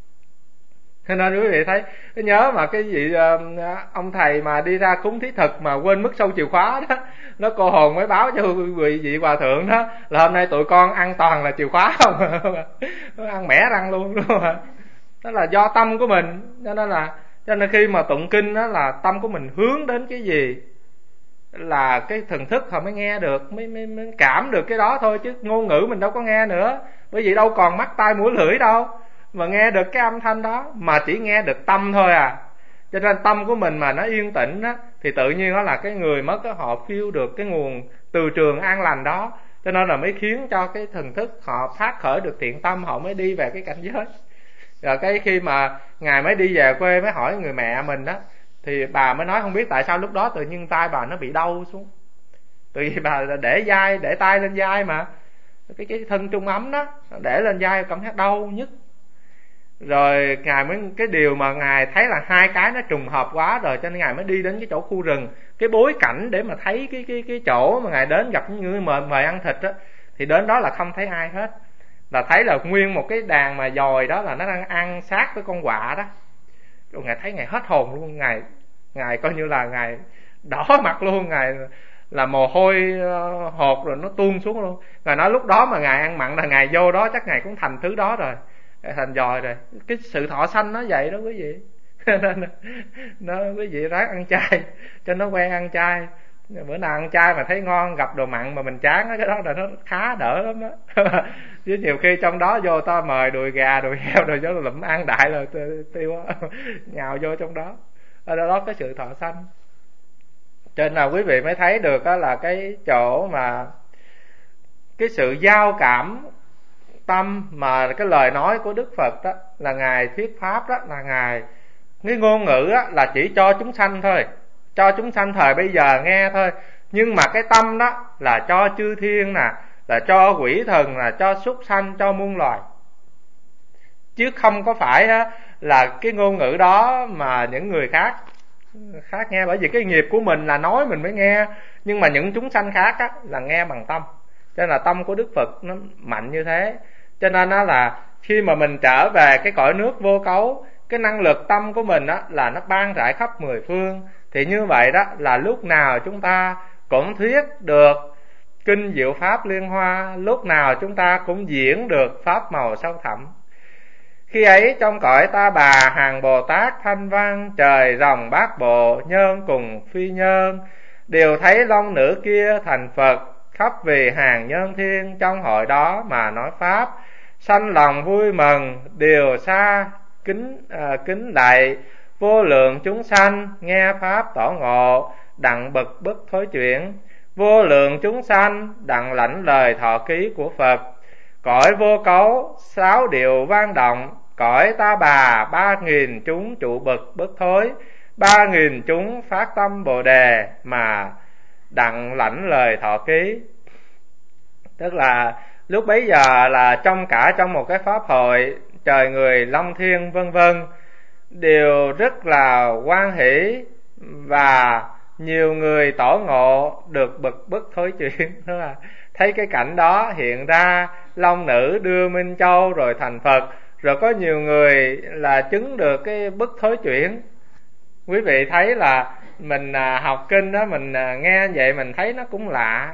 Cho nên quý vị thấy, nhớ mà cái gì ông thầy mà đi ra cúng thí thực mà quên mất sâu chìa khóa đó, nó cô hồn mới báo cho quý vị hòa thượng đó là hôm nay tụi con ăn toàn là chìa khóa không. Nó ăn mẻ răng luôn, đúng không ạ? Đó là do tâm của mình. Cho nên là cho nên khi mà tụng kinh đó là tâm của mình hướng đến cái gì là cái thần thức họ mới nghe được, mới, mới, mới cảm được cái đó thôi, chứ ngôn ngữ mình đâu có nghe nữa. Bởi vì đâu còn mắt tai mũi lưỡi đâu mà nghe được cái âm thanh đó, mà chỉ nghe được tâm thôi à. Cho nên tâm của mình mà nó yên tĩnh á thì tự nhiên đó là cái người mất đó, họ feel được cái nguồn từ trường an lành đó. Cho nên là mới khiến cho cái thần thức họ phát khởi được thiện tâm, họ mới đi về cái cảnh giới. Rồi cái khi mà ngài mới đi về quê mới hỏi người mẹ mình đó, thì bà mới nói không biết tại sao lúc đó tự nhiên tay bà nó bị đau xuống. Tại vì bà để vai, để tay lên vai mà cái cái thân trung ấm đó, để lên vai cảm thấy đau nhức. Rồi ngài mới, cái điều mà ngài thấy là hai cái nó trùng hợp quá rồi, cho nên ngài mới đi đến cái chỗ khu rừng, cái bối cảnh để mà thấy cái cái cái chỗ mà ngài đến gặp những người mời mời ăn thịt đó. Thì đến đó là không thấy ai hết, là thấy là nguyên một cái đàn mà dòi đó là nó đang ăn sát với con quạ đó. Rồi ngài thấy ngài hết hồn luôn, ngài ngài coi như là ngài đỏ mặt luôn, ngài là mồ hôi uh, hột rồi nó tuôn xuống luôn. Ngài nói lúc đó mà ngài ăn mặn là ngài vô đó chắc ngài cũng thành thứ đó rồi, thành dòi rồi. Cái sự thọ sanh nó vậy đó quý vị. Nên nó quý vị ráng ăn chay cho nó quen ăn chay. Bữa nào ăn chay mà thấy ngon, gặp đồ mặn mà mình chán cái đó là nó khá đỡ lắm đó. Chứ nhiều khi trong đó vô to mời đùi gà đùi heo rồi cho lụm ăn đại là tiêu nhào vô trong đó. Ở đó, đó cái sự thọ sanh. Cho nên là quý vị mới thấy được đó là cái chỗ mà cái sự giao cảm tâm, mà cái lời nói của Đức Phật đó là ngài thuyết pháp đó, là ngài Cái ngôn ngữ á, là chỉ cho chúng sanh thôi, cho chúng sanh thời bây giờ nghe thôi. Nhưng mà cái tâm đó là cho chư thiên nè, là cho quỷ thần, là cho súc sanh, cho muôn loài. Chứ không có phải á, là cái ngôn ngữ đó mà những người khác khác nghe. Bởi vì cái nghiệp của mình là nói mình mới nghe, nhưng mà những chúng sanh khác á, là nghe bằng tâm. Cho nên là tâm của Đức Phật nó mạnh như thế. Cho nên á, là khi mà mình trở về cái cõi nước vô cấu, cái năng lực tâm của mình á, là nó ban rải khắp mười phương. Thì như vậy đó là lúc nào chúng ta cũng thuyết được kinh diệu pháp liên hoa, lúc nào chúng ta cũng diễn được pháp màu sâu thẳm. Khi ấy trong cõi Ta Bà, hàng Bồ Tát thanh văn, trời rồng bát bộ, nhân cùng phi nhân, đều thấy long nữ kia thành Phật, khắp vì hàng nhân thiên trong hội đó mà nói pháp, sanh lòng vui mừng, đều xa kính à, kính lạy. Vô lượng chúng sanh nghe pháp tỏ ngộ, đặng bậc bất thối chuyển. Vô lượng chúng sanh đặng lãnh lời thọ ký của Phật. Cõi vô cấu sáu điệu vang động, cõi Ta Bà ba nghìn chúng trụ bậc bất thối. Ba nghìn chúng phát tâm Bồ Đề mà đặng lãnh lời thọ ký. Tức là lúc bấy giờ là trong cả trong một cái pháp hội, trời người long thiên vân vân đều rất là hoan hỷ, và nhiều người tỏ ngộ được bậc bất thối chuyển. Đó là thấy cái cảnh đó hiện ra, long nữ đưa Minh Châu rồi thành Phật, rồi có nhiều người là chứng được cái bất thối chuyển. Quý vị thấy là mình học kinh đó, mình nghe vậy mình thấy nó cũng lạ.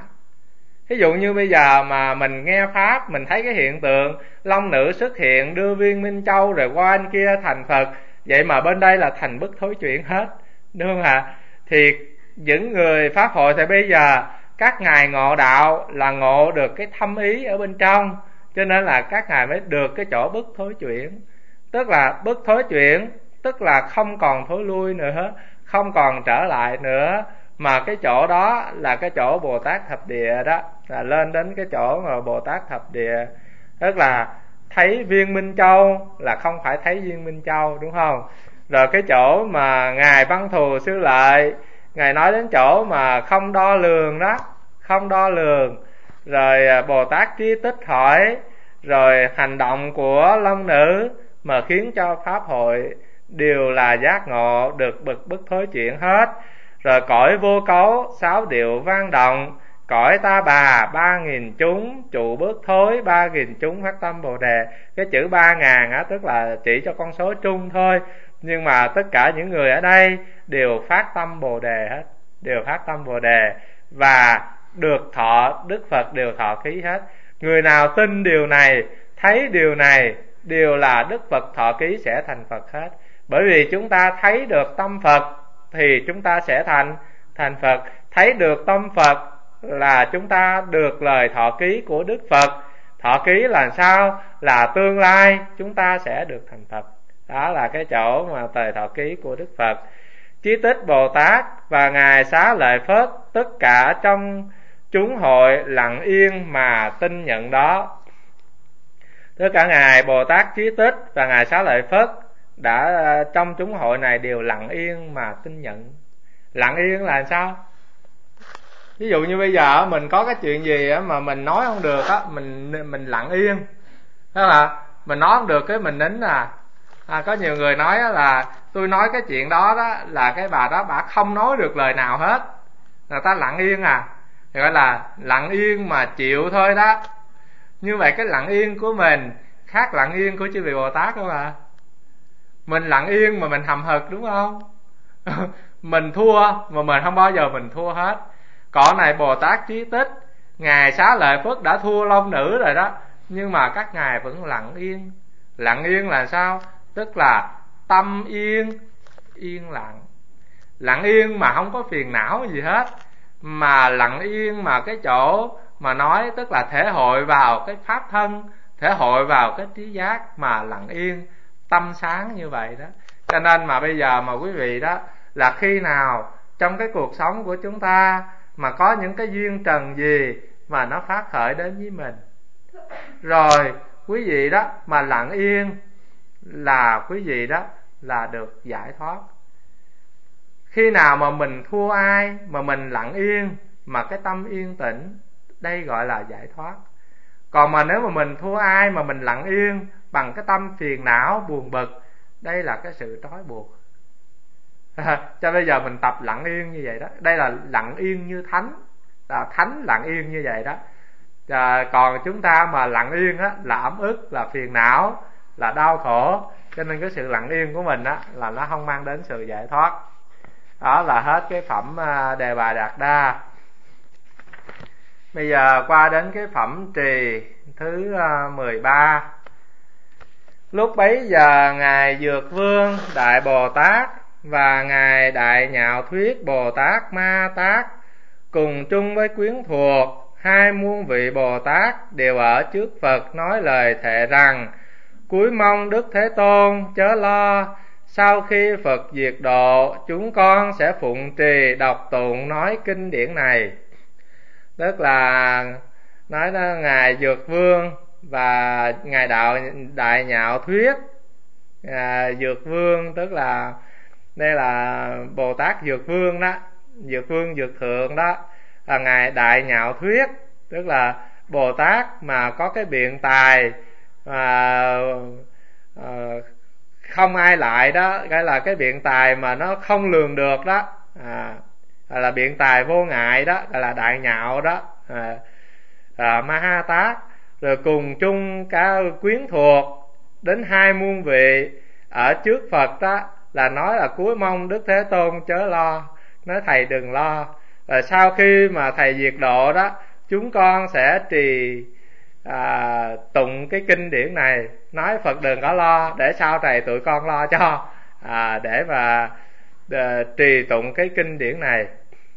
Ví dụ như bây giờ mà mình nghe pháp, mình thấy cái hiện tượng long nữ xuất hiện đưa viên Minh Châu rồi qua anh kia thành Phật, vậy mà bên đây là thành bất thối chuyển hết, đúng không ạ? Thì những người pháp hội thì bây giờ các ngài ngộ đạo là ngộ được cái thâm ý ở bên trong, cho nên là các ngài mới được cái chỗ bất thối chuyển. Tức là bất thối chuyển tức là không còn thối lui nữa, không còn trở lại nữa, mà cái chỗ đó là cái chỗ Bồ Tát thập địa đó, là lên đến cái chỗ mà Bồ Tát thập địa. Tức là thấy viên Minh Châu là không phải thấy viên Minh Châu, đúng không? Rồi cái chỗ mà ngài Văn Thù Sư Lợi, ngài nói đến chỗ mà không đo lường đó, không đo lường. Rồi Bồ Tát Trí Tích hỏi, rồi hành động của long nữ mà khiến cho pháp hội đều là giác ngộ được bậc bất thối chuyển hết. Rồi cõi vô cấu sáu điệu vang động, cõi Ta Bà ba nghìn chúng trụ bước thối, ba nghìn chúng phát tâm Bồ Đề. Cái chữ ba ngàn á, tức là chỉ cho con số trung thôi, nhưng mà tất cả những người ở đây đều phát tâm Bồ Đề hết, đều phát tâm Bồ Đề, và được thọ Đức Phật đều thọ ký hết. Người nào tin điều này, thấy điều này, đều là Đức Phật thọ ký sẽ thành Phật hết. Bởi vì chúng ta thấy được tâm Phật thì chúng ta sẽ thành thành Phật. Thấy được tâm Phật là chúng ta được lời thọ ký của Đức Phật. Thọ ký là sao? Là tương lai chúng ta sẽ được thành Phật. Đó là cái chỗ mà tờ thọ ký của Đức Phật. Chí Tích Bồ Tát và ngài Xá Lợi Phất, tất cả trong chúng hội lặng yên mà tin nhận đó. Tất cả ngài Bồ Tát Chí Tích và ngài Xá Lợi Phất đã trong chúng hội này đều lặng yên mà tin nhận. Lặng yên là sao? Ví dụ như bây giờ mình có cái chuyện gì mà mình nói không được á, mình mình lặng yên, đó là mình nói không được cái mình nín à. à có nhiều người nói là tôi nói cái chuyện đó đó là cái bà đó bà không nói được lời nào hết, người ta lặng yên à, thì gọi là lặng yên mà chịu thôi đó. Như vậy cái lặng yên của mình khác lặng yên của chư vị Bồ Tát không ạ? Mình lặng yên mà mình hầm hực, đúng không? Mình thua mà mình không bao giờ mình thua hết. Còn này Bồ Tát Chí Tích, ngài Xá Lợi Phất đã thua long nữ rồi đó, nhưng mà các ngài vẫn lặng yên. Lặng yên là sao? Tức là tâm yên, yên lặng. Lặng yên mà không có phiền não gì hết, mà lặng yên mà cái chỗ mà nói tức là thể hội vào cái pháp thân, thể hội vào cái trí giác mà lặng yên, tâm sáng như vậy đó. Cho nên mà bây giờ mà quý vị đó, là khi nào trong cái cuộc sống của chúng ta mà có những cái duyên trần gì mà nó phát khởi đến với mình, rồi quý vị đó mà lặng yên là quý vị đó là được giải thoát. Khi nào mà mình thua ai mà mình lặng yên, mà cái tâm yên tĩnh, đây gọi là giải thoát. Còn mà nếu mà mình thua ai mà mình lặng yên bằng cái tâm phiền não buồn bực, đây là cái sự trói buộc. Cho bây giờ mình tập lặng yên như vậy đó. Đây là lặng yên như thánh, là thánh lặng yên như vậy đó. À, còn chúng ta mà lặng yên á, là ấm ức, là phiền não, là đau khổ. Cho nên cái sự lặng yên của mình á, là nó không mang đến sự giải thoát. Đó là hết cái phẩm Đề Bà Đạt Đa. Bây giờ qua đến cái phẩm trì thứ mười ba. Lúc bấy giờ Ngài Dược Vương Đại Bồ Tát và Ngài Đại Nhạo Thuyết Bồ Tát Ma Tát cùng chung với quyến thuộc hai muôn vị Bồ Tát đều ở trước Phật nói lời thệ rằng: cúi mong Đức Thế Tôn chớ lo, sau khi Phật diệt độ, chúng con sẽ phụng trì đọc tụng nói kinh điển này. Tức là nói đó, Ngài Dược Vương và Ngài Đạo Đại Nhạo Thuyết. à, Dược Vương tức là đây là Bồ Tát Dược Vương đó, Dược Vương Dược Thượng đó. Là Ngài Đại Nhạo Thuyết, tức là Bồ Tát mà có cái biện tài mà à, không ai lại đó, gọi là cái biện tài mà nó không lường được đó, à, là biện tài vô ngại đó, gọi là Đại Nhạo đó, à, à, Ma Ha Tát. Rồi cùng chung cả quyến thuộc đến hai muôn vị ở trước Phật đó, là nói là cúi mong Đức Thế Tôn chớ lo, nói thầy đừng lo. Rồi sau khi mà thầy diệt độ đó, chúng con sẽ trì à, tụng cái kinh điển này, nói Phật đừng có lo, để sau này tụi con lo cho, à, để mà à, trì tụng cái kinh điển này.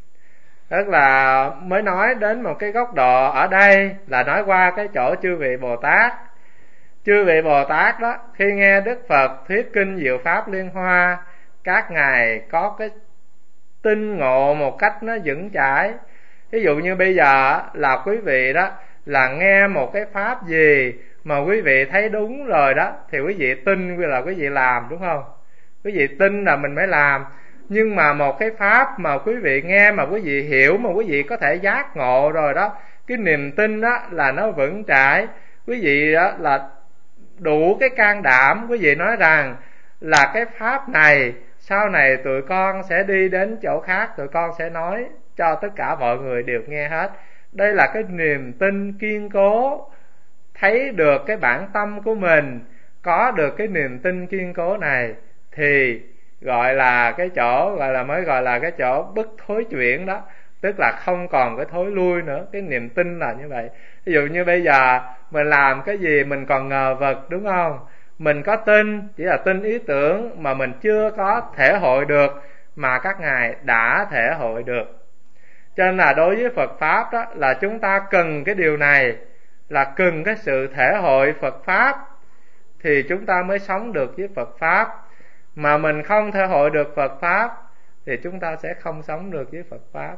Tức là mới nói đến một cái góc độ ở đây là nói qua cái chỗ chư vị Bồ Tát. Chư vị Bồ Tát đó, khi nghe Đức Phật thuyết kinh Diệu Pháp Liên Hoa, các ngài có cái tinh ngộ một cách nó vững chãi. Ví dụ như bây giờ là quý vị đó là nghe một cái pháp gì mà quý vị thấy đúng rồi đó, thì quý vị tin là quý vị làm, đúng không? Quý vị tin là mình mới làm. Nhưng mà một cái pháp mà quý vị nghe mà quý vị hiểu, mà quý vị có thể giác ngộ rồi đó, cái niềm tin đó là nó vững chãi. Quý vị đó là đủ cái can đảm, quý vị nói rằng là cái pháp này sau này tụi con sẽ đi đến chỗ khác, tụi con sẽ nói cho tất cả mọi người đều nghe hết. Đây là cái niềm tin kiên cố, thấy được cái bản tâm của mình, có được cái niềm tin kiên cố này thì gọi là cái chỗ, gọi là mới gọi là cái chỗ bất thối chuyển đó. Tức là không còn cái thối lui nữa, cái niềm tin là như vậy. Ví dụ như bây giờ mình làm cái gì mình còn ngờ vực, đúng không? Mình có tin, chỉ là tin ý tưởng mà mình chưa có thể hội được, mà các ngài đã thể hội được. Cho nên là đối với Phật Pháp đó, là chúng ta cần cái điều này, là cần cái sự thể hội Phật Pháp thì chúng ta mới sống được với Phật Pháp. Mà mình không thể hội được Phật Pháp thì chúng ta sẽ không sống được với Phật Pháp.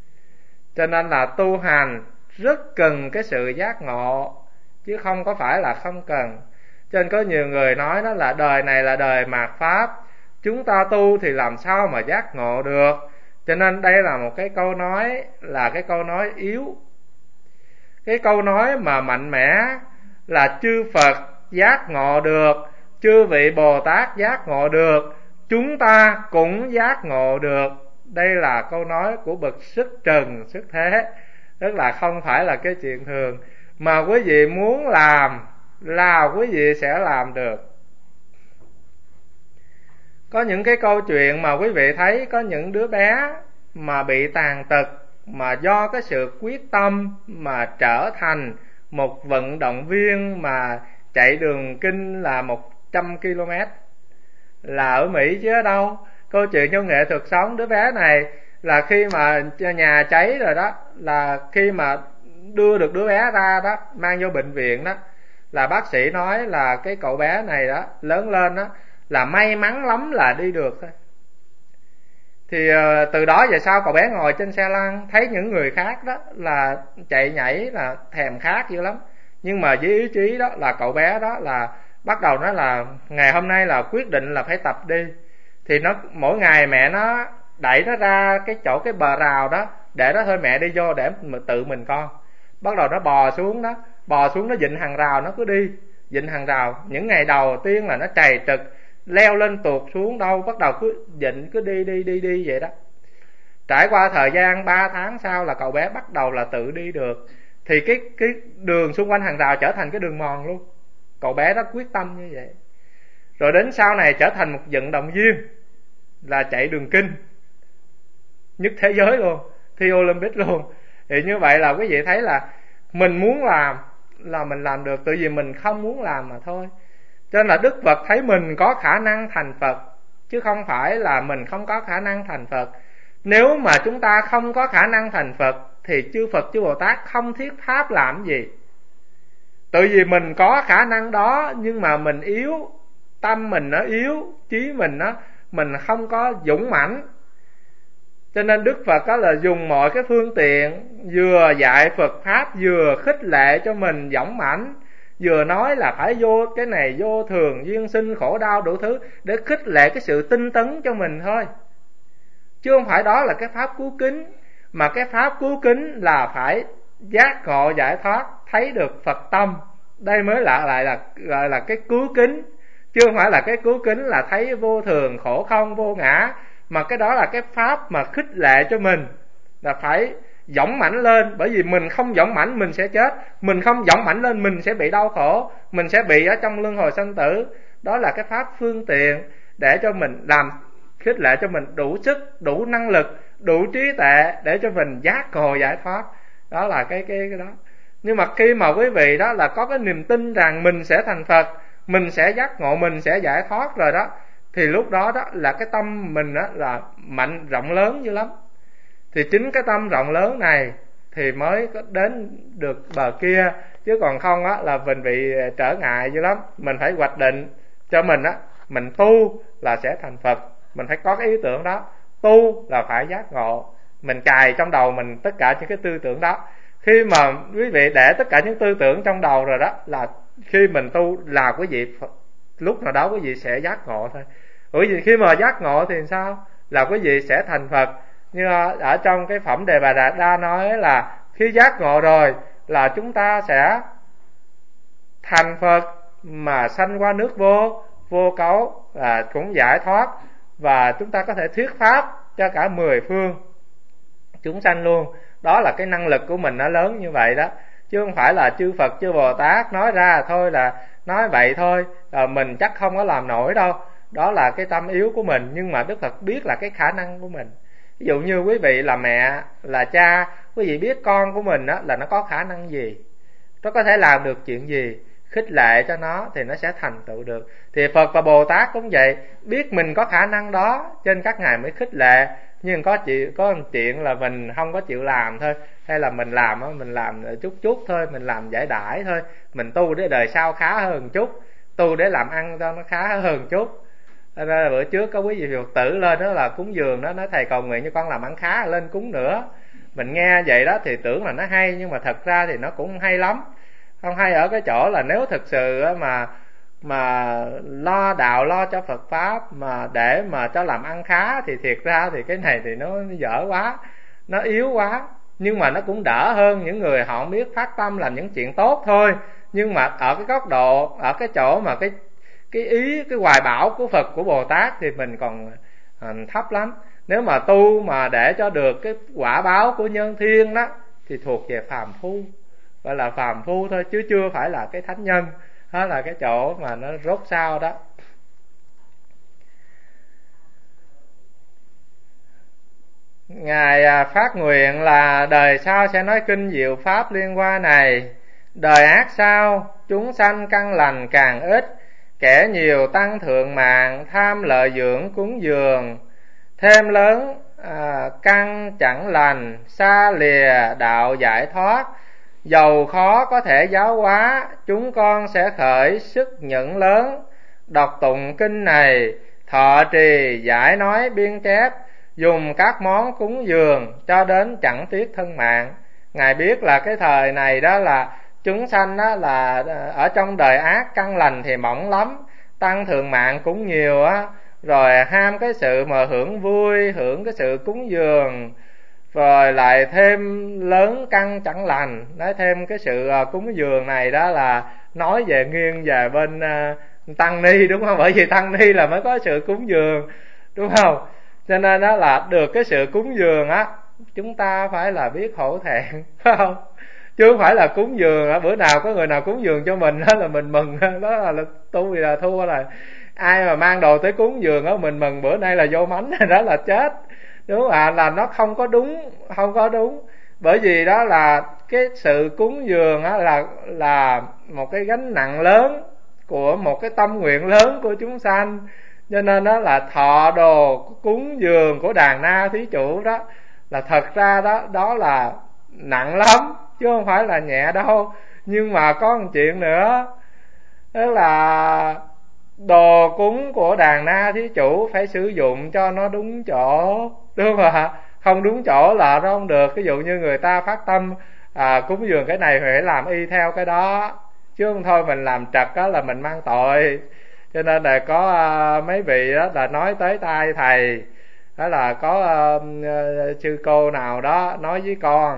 Cho nên là tu hành rất cần cái sự giác ngộ, chứ không có phải là không cần. Cho nên có nhiều người nói đó là đời này là đời mạt Pháp, chúng ta tu thì làm sao mà giác ngộ được. Cho nên đây là một cái câu nói, là cái câu nói yếu. Cái câu nói mà mạnh mẽ là chư Phật giác ngộ được, chư vị Bồ Tát giác ngộ được, chúng ta cũng giác ngộ được. Đây là câu nói của bậc sức trần sức thế, tức là không phải là cái chuyện thường. Mà quý vị muốn làm là quý vị sẽ làm được. Có những cái câu chuyện mà quý vị thấy có những đứa bé mà bị tàn tật, mà do cái sự quyết tâm mà trở thành một vận động viên mà chạy đường kinh là một trăm ki lô mét, là ở Mỹ chứ ở đâu. Câu chuyện trong nghệ thuật sống, đứa bé này là khi mà nhà cháy rồi đó, là khi mà đưa được đứa bé ra đó, mang vô bệnh viện đó, là bác sĩ nói là cái cậu bé này đó lớn lên đó là may mắn lắm là đi được thôi. Thì uh, từ đó về sau cậu bé ngồi trên xe lăn, thấy những người khác đó là chạy nhảy là thèm khát dữ lắm, nhưng mà với ý chí đó là cậu bé đó là bắt đầu nói là ngày hôm nay là quyết định là phải tập đi. Thì nó mỗi ngày mẹ nó đẩy nó ra cái chỗ cái bờ rào đó, để nó thôi mẹ đi vô để mà tự mình con. Bắt đầu nó bò xuống đó, bò xuống nó vịn hàng rào, nó cứ đi vịn hàng rào. Những ngày đầu tiên là nó trầy trật, leo lên tuột xuống đâu, bắt đầu cứ vịn cứ đi đi đi đi vậy đó. Trải qua thời gian ba tháng sau là cậu bé bắt đầu là tự đi được. Thì cái cái đường xung quanh hàng rào trở thành cái đường mòn luôn. Cậu bé rất quyết tâm như vậy. Rồi đến sau này trở thành một vận động viên, là chạy đường kinh nhất thế giới luôn, thi Olympic luôn. Thì như vậy là quý vị thấy là mình muốn làm là mình làm được, tự vì mình không muốn làm mà thôi. Cho nên là Đức Phật thấy mình có khả năng thành Phật, chứ không phải là mình không có khả năng thành Phật. Nếu mà chúng ta không có khả năng thành Phật thì chư Phật chư Bồ Tát không thiết pháp làm gì. Tự vì mình có khả năng đó nhưng mà mình yếu, tâm mình nó yếu, trí mình nó mình không có dũng mãnh. Cho nên Đức Phật đó là dùng mọi cái phương tiện, vừa dạy Phật pháp, vừa khích lệ cho mình dũng mãnh, vừa nói là phải vô cái này vô thường, duyên sinh, khổ đau đủ thứ, để khích lệ cái sự tinh tấn cho mình thôi. Chứ không phải đó là cái pháp cứu kính. Mà cái pháp cứu kính là phải giác ngộ giải thoát, thấy được Phật tâm. Đây mới là lại là gọi là cái cứu kính. Chứ không phải là cái cứu kính là thấy vô thường, khổ không, vô ngã. Mà cái đó là cái pháp mà khích lệ cho mình, là phải dũng mãnh lên. Bởi vì mình không dũng mãnh mình sẽ chết, mình không dũng mãnh lên mình sẽ bị đau khổ, mình sẽ bị ở trong luân hồi sanh tử. Đó là cái pháp phương tiện để cho mình làm, khích lệ cho mình đủ sức, đủ năng lực, đủ trí tuệ để cho mình giác ngộ giải thoát. Đó là cái, cái cái đó. Nhưng mà khi mà quý vị đó là có cái niềm tin rằng mình sẽ thành Phật, mình sẽ giác ngộ, mình sẽ giải thoát rồi đó, thì lúc đó đó là cái tâm mình đó là mạnh rộng lớn dữ lắm. Thì chính cái tâm rộng lớn này thì mới có đến được bờ kia. Chứ còn không á là mình bị trở ngại dữ lắm. Mình phải hoạch định cho mình á, mình tu là sẽ thành Phật. Mình phải có cái ý tưởng đó, tu là phải giác ngộ. Mình cài trong đầu mình tất cả những cái tư tưởng đó. Khi mà quý vị để tất cả những tư tưởng trong đầu rồi đó, là khi mình tu là quý vị lúc nào đó quý vị sẽ giác ngộ thôi. Bởi vì khi mà giác ngộ thì sao? Là quý vị sẽ thành Phật. Như ở trong cái phẩm Đề Bà Đạt Đa nói là khi giác ngộ rồi là chúng ta sẽ thành Phật mà sanh qua nước vô, vô cấu, là cũng giải thoát. Và chúng ta có thể thuyết pháp cho cả mười phương chúng sanh luôn. Đó là cái năng lực của mình nó lớn như vậy đó. Chứ không phải là chư Phật chư Bồ Tát nói ra thôi là nói vậy thôi, à, mình chắc không có làm nổi đâu. Đó là cái tâm yếu của mình. Nhưng mà Đức Phật biết là cái khả năng của mình. Ví dụ như quý vị là mẹ, là cha, quý vị biết con của mình đó, là nó có khả năng gì, nó có thể làm được chuyện gì, khích lệ cho nó thì nó sẽ thành tựu được. Thì Phật và Bồ Tát cũng vậy, biết mình có khả năng đó trên các ngài mới khích lệ. Nhưng có chị có một chuyện là mình không có chịu làm thôi, hay là mình làm á, mình làm chút chút thôi, mình làm giải đãi thôi, mình tu để đời sau khá hơn chút, tu để làm ăn cho nó khá hơn chút. Ra bữa trước có quý vị Phật tử lên đó là cúng dường đó, nói thầy cầu nguyện cho con làm ăn khá, lên cúng nữa. Mình nghe vậy đó thì tưởng là nó hay, nhưng mà thật ra thì nó cũng không hay lắm. Không hay ở cái chỗ là nếu thực sự mà mà lo đạo, lo cho Phật pháp mà để mà cho làm ăn khá thì thiệt ra thì cái này thì nó, nó dở quá, nó yếu quá. Nhưng mà nó cũng đỡ hơn những người họ không biết phát tâm làm những chuyện tốt thôi. Nhưng mà ở cái góc độ, ở cái chỗ mà cái cái ý, cái hoài bão của Phật, của Bồ Tát thì mình còn thấp lắm. Nếu mà tu mà để cho được cái quả báo của nhân thiên đó thì thuộc về phàm phu, gọi là phàm phu thôi, chứ chưa phải là cái thánh nhân. Đó là cái chỗ mà nó rốt sao đó. Ngài phát nguyện là đời sau sẽ nói kinh diệu pháp liên hoa này. Đời ác sau chúng sanh căn lành càng ít, kẻ nhiều tăng thượng mạng, tham lợi dưỡng cúng dường. Thêm lớn à, căn chẳng lành, xa lìa đạo giải thoát. Dầu khó có thể giáo hóa, chúng con sẽ khởi sức nhẫn lớn. Đọc tụng kinh này, thọ trì giải nói biên chép, dùng các món cúng dường cho đến chẳng tiếc thân mạng. Ngài biết là cái thời này đó là chúng sanh á là ở trong đời ác, căn lành thì mỏng lắm, tăng thượng mạng cũng nhiều á, rồi ham cái sự mà hưởng vui, hưởng cái sự cúng dường, rồi lại thêm lớn căn chẳng lành. Nói thêm cái sự cúng dường này đó là nói về nghiêng về bên uh, tăng ni, đúng không? Bởi vì tăng ni là mới có sự cúng dường, đúng không? Cho nên đó là được cái sự cúng dường á, chúng ta phải là biết hổ thẹn, phải không? Chứ không phải là cúng dường á, bữa nào có người nào cúng dường cho mình đó là mình mừng, đó là, là tu thì là thua rồi. Ai mà mang đồ tới cúng dường á mình mừng bữa nay là vô mánh, đó là chết, đúng không ạ? Là nó không có đúng, không có đúng. Bởi vì đó là cái sự cúng dường á là là một cái gánh nặng lớn của một cái tâm nguyện lớn của chúng sanh. Cho nên đó là thọ đồ cúng dường của đàn na thí chủ đó là thật ra đó đó là nặng lắm chứ không phải là nhẹ đâu. Nhưng mà có một chuyện nữa, đó là đồ cúng của đàn na thí chủ phải sử dụng cho nó đúng chỗ, đúng không ạ? Không đúng chỗ là nó không được. Ví dụ như người ta phát tâm à, cúng dường cái này phải làm y theo cái đó, chứ không thôi mình làm trật đó là mình mang tội. Cho nên là có à, mấy vị đó là nói tới tai thầy, đó là có uh, sư cô nào đó nói với con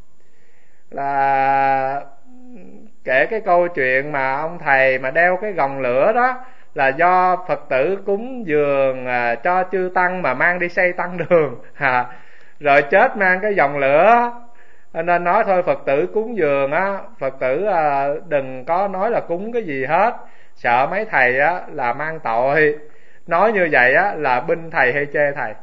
là kể cái câu chuyện mà ông thầy mà đeo cái gòng lửa đó là do Phật tử cúng dường à, cho chư tăng mà mang đi xây tăng đường à, rồi chết mang cái vòng lửa. Nên nói thôi Phật tử cúng dường á, Phật tử à, đừng có nói là cúng cái gì hết, sợ mấy thầy á là mang tội. Nói như vậy á là binh thầy hay chê thầy?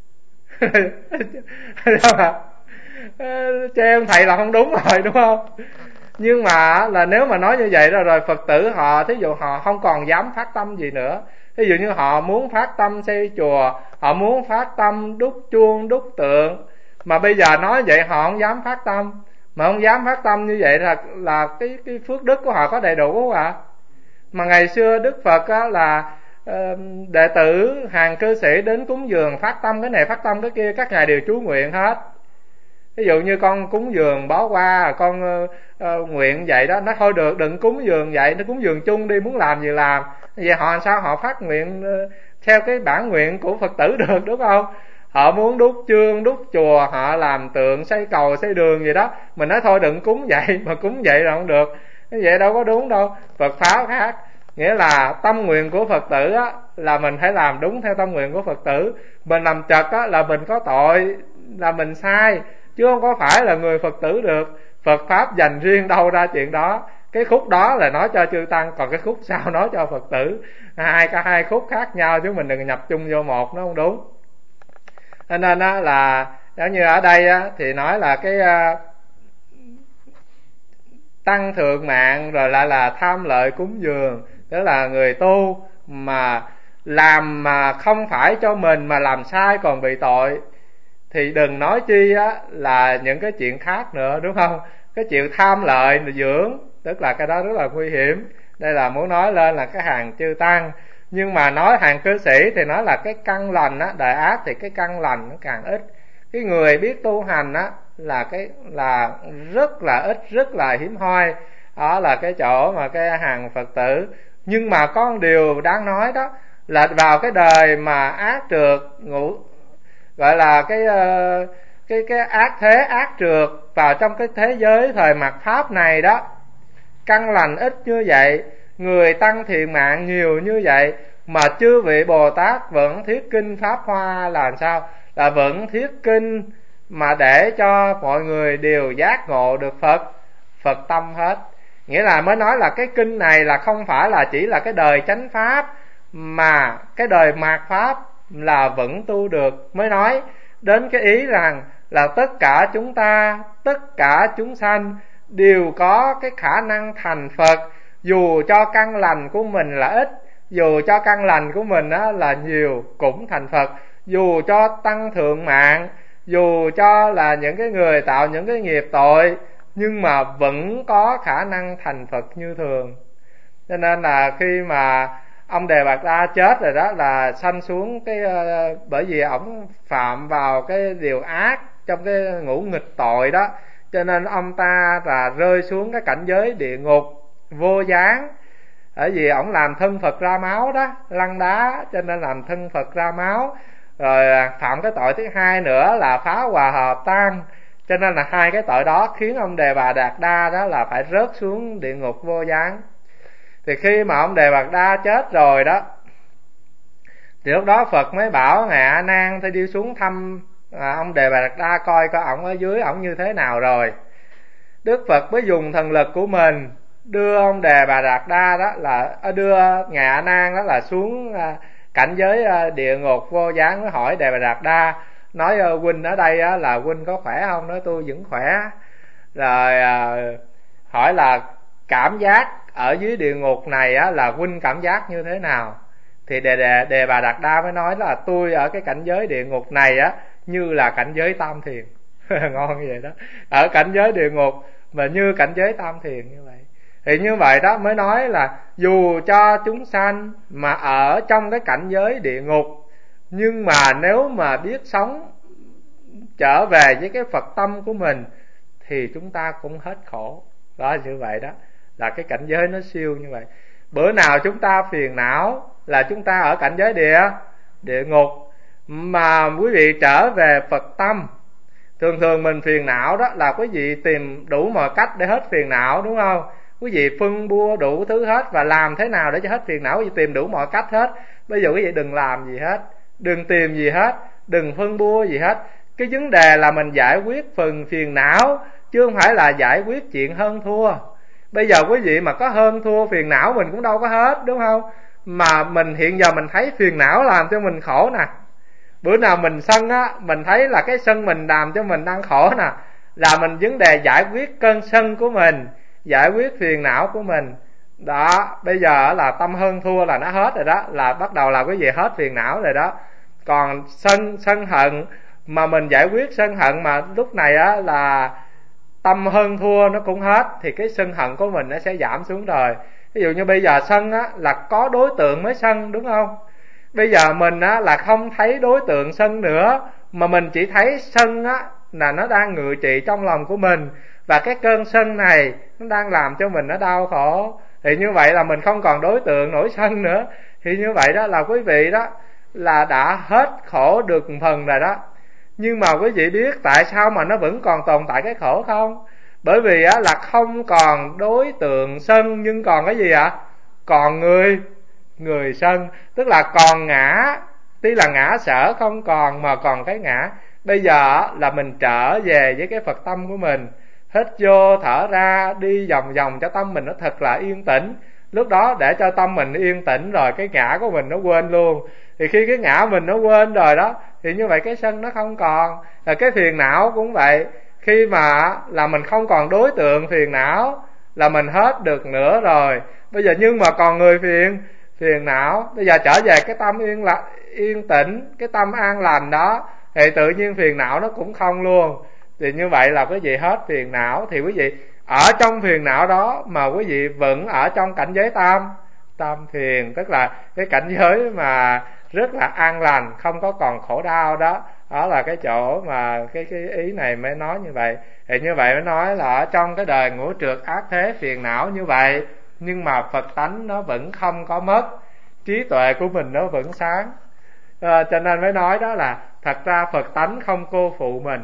Chê ông thầy là không đúng rồi, đúng không? Nhưng mà là nếu mà nói như vậy rồi rồi Phật tử họ, thí dụ họ không còn dám phát tâm gì nữa. Thí dụ như họ muốn phát tâm xây chùa, họ muốn phát tâm đúc chuông đúc tượng, mà bây giờ nói vậy họ không dám phát tâm. Mà không dám phát tâm như vậy là là cái cái phước đức của họ có đầy đủ không ạ? Mà ngày xưa Đức Phật á, là uh, đệ tử hàng cư sĩ đến cúng dường phát tâm cái này phát tâm cái kia, các ngài đều chú nguyện hết. Ví dụ như con cúng dường bó hoa, con uh, uh, nguyện vậy đó, nó thôi được, đừng cúng dường vậy, nó cúng dường chung đi, muốn làm gì làm. Vậy họ làm sao họ phát nguyện uh, theo cái bản nguyện của Phật tử được, đúng không? Họ muốn đúc chương đúc chùa, họ làm tượng xây cầu xây đường gì đó, mình nói thôi đừng cúng vậy, mà cúng vậy là không được. Vậy đâu có đúng đâu. Phật pháp khác, nghĩa là tâm nguyện của Phật tử á, là mình phải làm đúng theo tâm nguyện của Phật tử. Mình làm trật á, là mình có tội, là mình sai, chứ không có phải là người Phật tử được. Phật pháp dành riêng đâu ra chuyện đó. Cái khúc đó là nói cho chư tăng, còn cái khúc sau nói cho Phật tử. Hai cả hai khúc khác nhau, chứ mình đừng nhập chung vô một, nó không đúng. Cho nên á, là giống như ở đây á, thì nói là cái uh, tăng thượng mạng rồi lại là tham lợi cúng dường, tức là người tu mà làm mà không phải cho mình mà làm sai còn bị tội, thì đừng nói chi á là những cái chuyện khác nữa, đúng không? Cái chuyện tham lợi dưỡng, tức là cái đó rất là nguy hiểm. Đây là muốn nói lên là cái hàng chư tăng. Nhưng mà nói hàng cư sĩ thì nói là cái căn lành á, đời ác thì cái căn lành nó càng ít. Cái người biết tu hành á là cái là rất là ít, rất là hiếm hoi. Đó là cái chỗ mà cái hàng Phật tử. Nhưng mà có một điều đáng nói đó là vào cái đời mà ác trượt ngủ, gọi là cái cái cái ác thế ác trượt vào trong cái thế giới thời mạt pháp này đó, căn lành ít như vậy, người tăng thiện mạng nhiều như vậy, mà chư vị Bồ Tát vẫn thuyết kinh Pháp Hoa là sao? Là vẫn thuyết kinh mà để cho mọi người đều giác ngộ được Phật, Phật tâm hết. Nghĩa là mới nói là cái kinh này là không phải là chỉ là cái đời chánh Pháp, mà cái đời mạt Pháp là vẫn tu được. Mới nói đến cái ý rằng là tất cả chúng ta, tất cả chúng sanh đều có cái khả năng thành Phật, dù cho căn lành của mình là ít, dù cho căn lành của mình á, là nhiều cũng thành Phật, dù cho tăng thượng mạng, dù cho là những cái người tạo những cái nghiệp tội, nhưng mà vẫn có khả năng thành Phật như thường. Cho nên là khi mà ông Đề Bạt Đa chết rồi đó, là sanh xuống cái uh, bởi vì ổng phạm vào cái điều ác trong cái ngũ nghịch tội đó, cho nên ông ta là rơi xuống cái cảnh giới địa ngục vô gián. Bởi vì ổng làm thân Phật ra máu đó, lăn đá cho nên làm thân Phật ra máu. Rồi phạm cái tội thứ hai nữa là phá hòa hợp tan, cho nên là hai cái tội đó khiến ông Đề Bà Đạt Đa đó là phải rớt xuống địa ngục vô gián. Thì khi mà ông Đề Bà Đạt Đa chết rồi đó, thì lúc đó Phật mới bảo Ngài A Nan phải đi xuống thăm à, ông Đề Bà Đạt Đa, coi coi ổng ở dưới ổng như thế nào rồi. Đức Phật mới dùng thần lực của mình đưa ông Đề Bà Đạt Đa đó là đưa Ngài A Nan đó là xuống à, cảnh giới địa ngục vô gián. Mới hỏi Đề Bà Đạt Đa, nói huynh ở đây á, là huynh có khỏe không? Nói tôi vẫn khỏe. Rồi à, hỏi là cảm giác ở dưới địa ngục này á, là huynh cảm giác như thế nào? Thì đề, đề, đề Bà Đạt Đa mới nói là tôi ở cái cảnh giới địa ngục này á như là cảnh giới tam thiền. Ngon như vậy đó, ở cảnh giới địa ngục mà như cảnh giới tam thiền như vậy. Thì như vậy đó mới nói là dù cho chúng sanh mà ở trong cái cảnh giới địa ngục, nhưng mà nếu mà biết sống trở về với cái Phật tâm của mình thì chúng ta cũng hết khổ. Đó, như vậy đó là cái cảnh giới nó siêu như vậy. Bữa nào chúng ta phiền não là chúng ta ở cảnh giới địa địa ngục. Mà quý vị trở về Phật tâm, thường thường mình phiền não đó là quý vị tìm đủ mọi cách để hết phiền não, đúng không? Quý vị phân bua đủ thứ hết, và làm thế nào để cho hết phiền não, quý vị tìm đủ mọi cách hết. Bây giờ quý vị đừng làm gì hết, đừng tìm gì hết, đừng phân bua gì hết. Cái vấn đề là mình giải quyết phần phiền não, chứ không phải là giải quyết chuyện hơn thua. Bây giờ quý vị mà có hơn thua phiền não mình cũng đâu có hết, đúng không? Mà mình hiện giờ mình thấy phiền não làm cho mình khổ nè. Bữa nào mình sân á, mình thấy là cái sân mình làm cho mình đang khổ nè, là mình vấn đề giải quyết cơn sân của mình, giải quyết phiền não của mình. Đó, bây giờ là tâm hơn thua là nó hết rồi đó, là bắt đầu là quý vị hết phiền não rồi đó. Còn sân sân hận mà mình giải quyết sân hận mà lúc này á là tâm hơn thua nó cũng hết, thì cái sân hận của mình nó sẽ giảm xuống rồi. Ví dụ như bây giờ sân á là có đối tượng mới sân, đúng không? Bây giờ mình á là không thấy đối tượng sân nữa, mà mình chỉ thấy sân á là nó đang ngự trị trong lòng của mình, và cái cơn sân này nó đang làm cho mình nó đau khổ. Thì như vậy là mình không còn đối tượng nổi sân nữa. Thì như vậy đó là quý vị đó là đã hết khổ được một phần rồi đó. Nhưng mà quý vị biết tại sao mà nó vẫn còn tồn tại cái khổ không? Bởi vì á là không còn đối tượng sân, nhưng còn cái gì ạ? Còn người người sân. Tức là còn ngã, tuy là ngã sở không còn mà còn cái ngã. Bây giờ là mình trở về với cái Phật tâm của mình, hít vô thở ra, đi vòng vòng cho tâm mình nó thật là yên tĩnh. Lúc đó để cho tâm mình yên tĩnh rồi cái ngã của mình nó quên luôn. Thì khi cái ngã mình nó quên rồi đó, thì như vậy cái sân nó không còn. Là cái phiền não cũng vậy. Khi mà là mình không còn đối tượng phiền não là mình hết được nữa rồi. Bây giờ nhưng mà còn người phiền phiền não, bây giờ trở về cái tâm yên lặng, yên tĩnh, cái tâm an lành đó, thì tự nhiên phiền não nó cũng không luôn. Thì như vậy là quý vị hết phiền não. Thì quý vị ở trong phiền não đó mà quý vị vẫn ở trong cảnh giới tam tam thiền, tức là cái cảnh giới mà rất là an lành, không có còn khổ đau đó. Đó là cái chỗ mà cái cái ý này mới nói như vậy. Thì như vậy mới nói là ở trong cái đời ngũ trượt ác thế phiền não như vậy, nhưng mà Phật tánh nó vẫn không có mất, trí tuệ của mình nó vẫn sáng. À, cho nên mới nói đó là thật ra Phật tánh không cô phụ mình,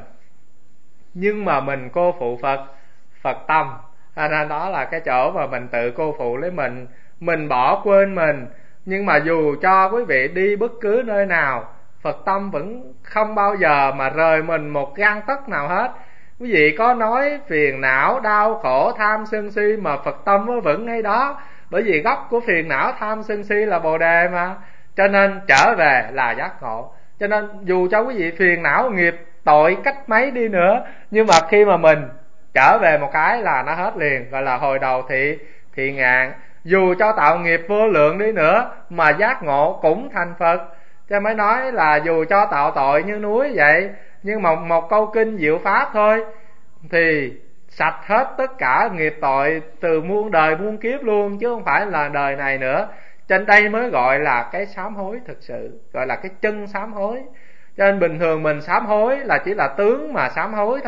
nhưng mà mình cô phụ Phật Phật tâm. À, nên đó là cái chỗ mà mình tự cô phụ lấy mình, mình bỏ quên mình. Nhưng mà dù cho quý vị đi bất cứ nơi nào, Phật tâm vẫn không bao giờ mà rời mình một gang tấc nào hết. Quý vị có nói phiền não, đau khổ, tham sân si mà Phật tâm nó vẫn ngay đó. Bởi vì gốc của phiền não, tham sân si là Bồ Đề mà. Cho nên trở về là giác ngộ. Cho nên dù cho quý vị phiền não nghiệp tội cách mấy đi nữa, nhưng mà khi mà mình trở về một cái là nó hết liền, gọi là hồi đầu thị thị ngạn. Dù cho tạo nghiệp vô lượng đi nữa mà giác ngộ cũng thành Phật. Cho mới nói là dù cho tạo tội như núi vậy, nhưng mà một câu kinh diệu pháp thôi thì sạch hết tất cả nghiệp tội từ muôn đời muôn kiếp luôn, chứ không phải là đời này nữa. Trên đây mới gọi là cái sám hối thực sự, gọi là cái chân sám hối. Cho nên bình thường mình sám hối là chỉ là tướng mà sám hối thôi,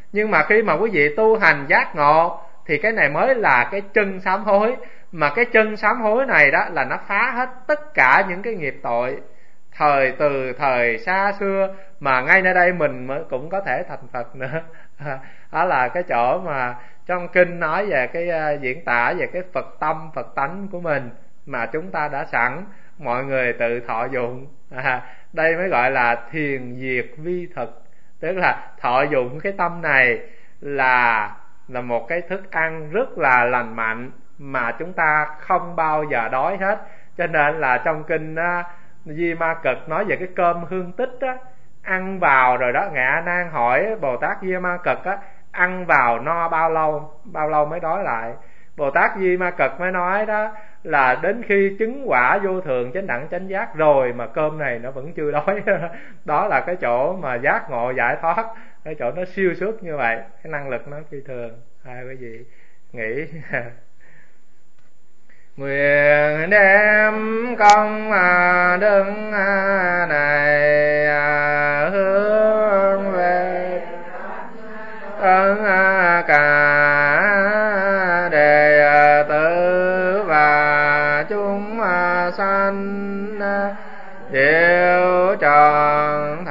Nhưng mà khi mà quý vị tu hành giác ngộ thì cái này mới là cái chân sám hối. Mà cái chân sám hối này đó là nó phá hết tất cả những cái nghiệp tội thời từ thời xa xưa, mà ngay nơi đây mình mới cũng có thể thành Phật nữa. Đó là cái chỗ mà trong kinh nói về cái uh, diễn tả về cái Phật tâm, Phật tánh của mình mà chúng ta đã sẵn, mọi người tự thọ dụng. À, đây mới gọi là thiền diệt vi thực, tức là thọ dụng cái tâm này là là một cái thức ăn rất là lành mạnh mà chúng ta không bao giờ đói hết. Cho nên là trong kinh uh, Di Ma Cật nói về cái cơm hương tích á, ăn vào rồi đó, Ngài A Nan hỏi Bồ Tát Di Ma Cật á, ăn vào no bao lâu, bao lâu mới đói lại. Bồ Tát Di Ma Cật mới nói đó là đến khi chứng quả vô thường chánh đẳng chánh giác rồi mà cơm này nó vẫn chưa đói. Đó là cái chỗ mà giác ngộ giải thoát, cái chỗ nó siêu xuất như vậy, cái năng lực nó phi thường. Hai quý vị nghĩ nguyện đem công đức này hướng về ơn cả đệ tử và chúng sanh diệu tròn